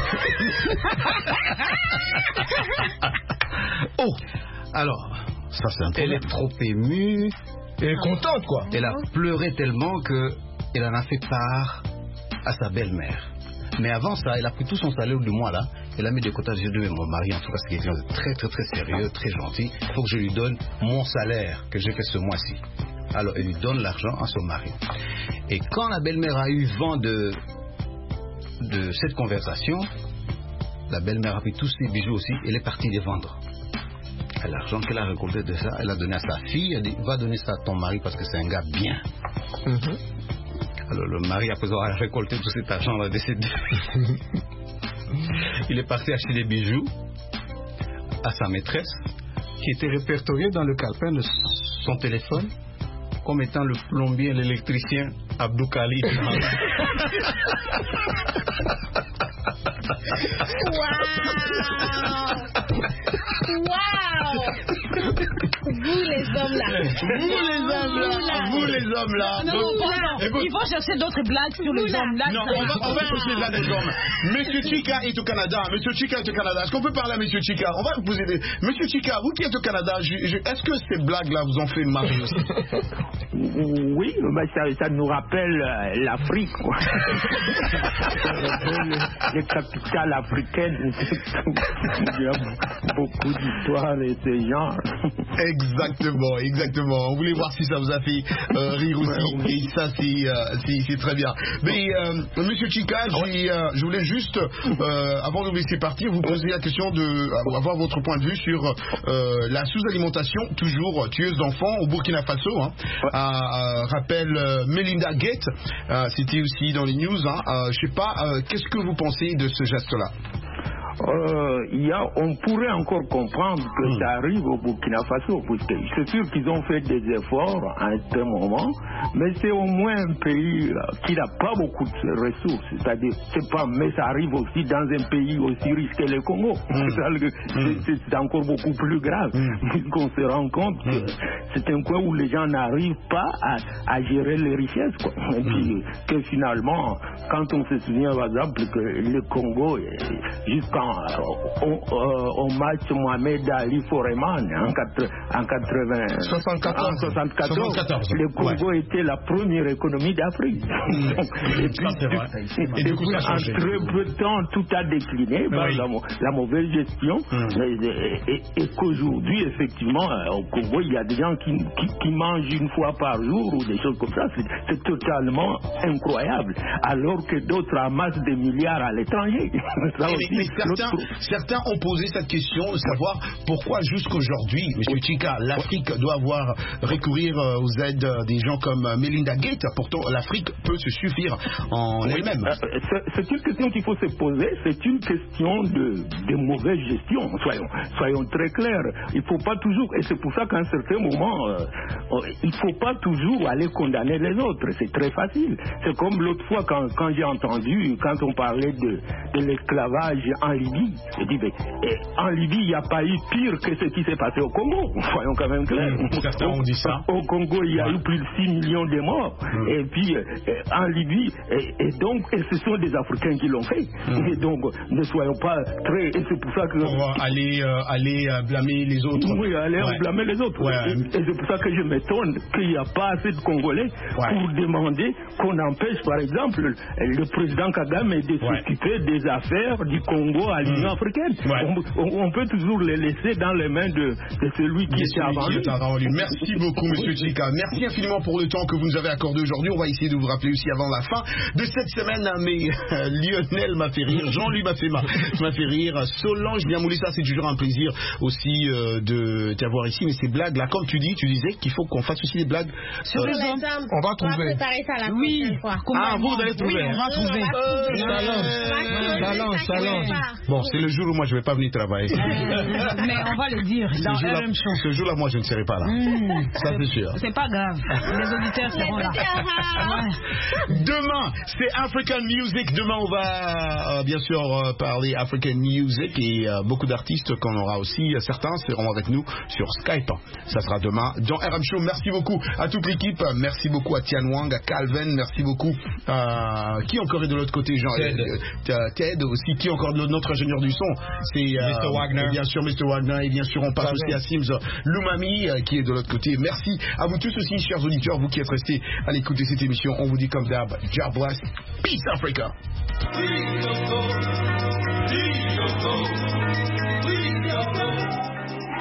Speaker 17: Oh, alors, ça c'est un elle est trop émue.
Speaker 18: Elle est contente quoi.
Speaker 17: Elle a pleuré tellement que elle en a fait part à sa belle-mère. Mais avant ça, elle a pris tout son salaire de moi là. Elle a mis de côté. J'ai dit mais mon mari en tout cas c'est quelqu'un de très très très sérieux, très gentil. Il faut que je lui donne mon salaire que j'ai fait ce mois-ci. Alors elle lui donne l'argent à son mari. Et quand la belle-mère a eu vent de, de cette conversation, la belle-mère a pris tous ses bijoux aussi, elle est partie les vendre. Et l'argent qu'elle a récolté de ça, elle a donné à sa fille, elle a dit va donner ça à ton mari parce que c'est un gars bien. Mm-hmm. Alors le mari, après avoir récolté tout cet argent, a décidé. Il est parti acheter des bijoux à sa maîtresse qui était répertoriée dans le calepin de son téléphone comme étant le plombier et l'électricien Abdou Khalid.
Speaker 3: Wow! Vous les hommes là.
Speaker 7: Vous les hommes là. Vous les hommes là.
Speaker 14: Non, non, pardon. Écoute, il faut chercher d'autres blagues sur les hommes là.
Speaker 7: Non, on va, on va chercher les blagues des hommes. Monsieur Chika est au Canada. Monsieur Chika est au Canada. Est-ce qu'on peut parler à Monsieur Chika? On va vous poser des... Monsieur Chika, vous qui êtes au Canada, je, je... est-ce que ces blagues là vous ont fait marrer aussi?
Speaker 11: Oui, mais ça, ça nous rappelle euh, l'Afrique, quoi. Ça rappelle les capitales africaines. Il y a beaucoup d'histoires de ce genre.
Speaker 7: Exactement, exactement. On voulait voir si ça vous a fait euh, rire aussi. Et ça, c'est, euh, c'est très bien. Mais, euh, Monsieur Chika, euh, je voulais juste, euh, avant de vous laisser partir, vous poser la question de avoir votre point de vue sur euh, la sous-alimentation, toujours tueuse d'enfants au Burkina Faso. Hein. Euh, rappelle euh, Melinda Gates, euh, c'était aussi dans les news. Hein. Euh, je sais pas, euh, qu'est-ce que vous pensez de ce geste-là?
Speaker 11: Euh, y a, on pourrait encore comprendre que mmh. ça arrive au Burkina Faso, parce que c'est sûr qu'ils ont fait des efforts à un certain moment, mais c'est au moins un pays qui n'a pas beaucoup de ressources, c'est-à-dire, c'est pas, mais ça arrive aussi dans un pays aussi riche que le Congo. Mmh. C'est, c'est encore beaucoup plus grave, mmh. qu'on se rend compte que mmh. c'est un coin où les gens n'arrivent pas à, à gérer les richesses, quoi. Et puis, mmh. que finalement, quand on se souvient par exemple que le Congo, jusqu'en On, euh, on match Mohamed Ali Foreman en, en
Speaker 18: soixante-quatorze.
Speaker 11: soixante-quatorze, soixante-quatorze. Le Congo ouais. était la première économie d'Afrique. Mmh. Et puis, et du coup, en très peu de temps, tout a décliné par oui. la, la mauvaise gestion. Mmh. Et, et, et qu'aujourd'hui, effectivement, au Congo, il y a des gens qui, qui, qui mangent une fois par jour ou des choses comme ça. C'est, c'est totalement incroyable. Alors que d'autres amassent des milliards à l'étranger. Ça aussi,
Speaker 7: mais, mais certains, certains ont posé cette question de savoir pourquoi jusqu'aujourd'hui, M. Chika, l'Afrique doit avoir recourir aux aides des gens comme Melinda Gates. Pourtant, l'Afrique peut se suffire en oui. elle-même.
Speaker 11: C'est, c'est une question qu'il faut se poser. C'est une question de, de mauvaise gestion. Soyons, soyons très clairs. Il ne faut pas toujours, et c'est pour ça qu'à un certain moment, euh, il ne faut pas toujours aller condamner les autres. C'est très facile. C'est comme l'autre fois quand, quand j'ai entendu, quand on parlait de, de l'esclavage en Libye. Je dis, mais et en Libye, il n'y a pas eu pire que ce qui s'est passé au Congo. Soyons quand même clairs.
Speaker 7: Mmh, certains ont dit ça.
Speaker 11: Au Congo, il y a ouais. eu plus de six millions de morts. Mmh. Et puis, euh, en Libye, et, et donc, et ce sont des Africains qui l'ont fait. Mmh. Et donc, ne soyons pas très... Et c'est pour ça que...
Speaker 7: Pour aller, euh, aller euh, blâmer les autres.
Speaker 11: Oui, aller ouais. blâmer les autres. Ouais. Et, et c'est pour ça que je m'étonne qu'il n'y a pas assez de Congolais ouais. pour demander qu'on empêche, par exemple, le président Kagame de ouais. s'occuper des affaires du Congo à l'Union africaine.
Speaker 7: Ouais.
Speaker 11: On, on, on peut toujours les laisser dans les mains de, de celui qui était avant lui.
Speaker 7: avant lui. Merci beaucoup, Monsieur Chika. Merci infiniment pour le temps que vous nous avez accordé aujourd'hui. On va essayer de vous rappeler aussi avant la fin de cette semaine. Mais euh, Lionel m'a fait rire, Jean-Louis m'a fait, m'a fait rire, Solange Biamoulissa, c'est toujours un plaisir aussi euh, de t'avoir ici. Mais ces blagues là, comme tu dis, tu disais qu'il faut qu'on fasse aussi des blagues
Speaker 3: sur les hommes.
Speaker 18: On va trouver.
Speaker 3: On va préparer ça la
Speaker 14: oui.
Speaker 3: prochaine fois.
Speaker 7: Ah, vous allez trouver.
Speaker 14: Oui, on va trouver.
Speaker 18: Salon, salon.
Speaker 7: Bon, c'est le jour où moi je vais pas venir travailler.
Speaker 14: Euh, mais on va le dire dans
Speaker 7: R
Speaker 14: M Show.
Speaker 7: Ce jour-là, moi je ne serai pas là. Mmh. Ça c'est sûr.
Speaker 14: C'est pas grave. Les auditeurs seront là.
Speaker 7: Ouais. Demain, c'est African Music. Demain, on va euh, bien sûr euh, parler African Music et euh, beaucoup d'artistes qu'on aura aussi. Certains seront avec nous sur Skype. Ça sera demain dans R M Show. Merci beaucoup à toute l'équipe. Merci beaucoup à Tian Wang, à Calvin. Merci beaucoup. Euh, qui encore est de l'autre côté, Jean
Speaker 17: Ted.
Speaker 7: Euh, Ted aussi. Qui encore de notre ingénieur du son? C'est euh,
Speaker 17: mister Wagner.
Speaker 7: Bien sûr, mister Wagner. Et bien sûr, on passe aussi à Sims Lumami euh, qui est de l'autre côté. Merci à vous tous aussi, chers auditeurs, vous qui êtes restés à l'écoute de cette émission. On vous dit comme d'hab, God bless, peace Africa.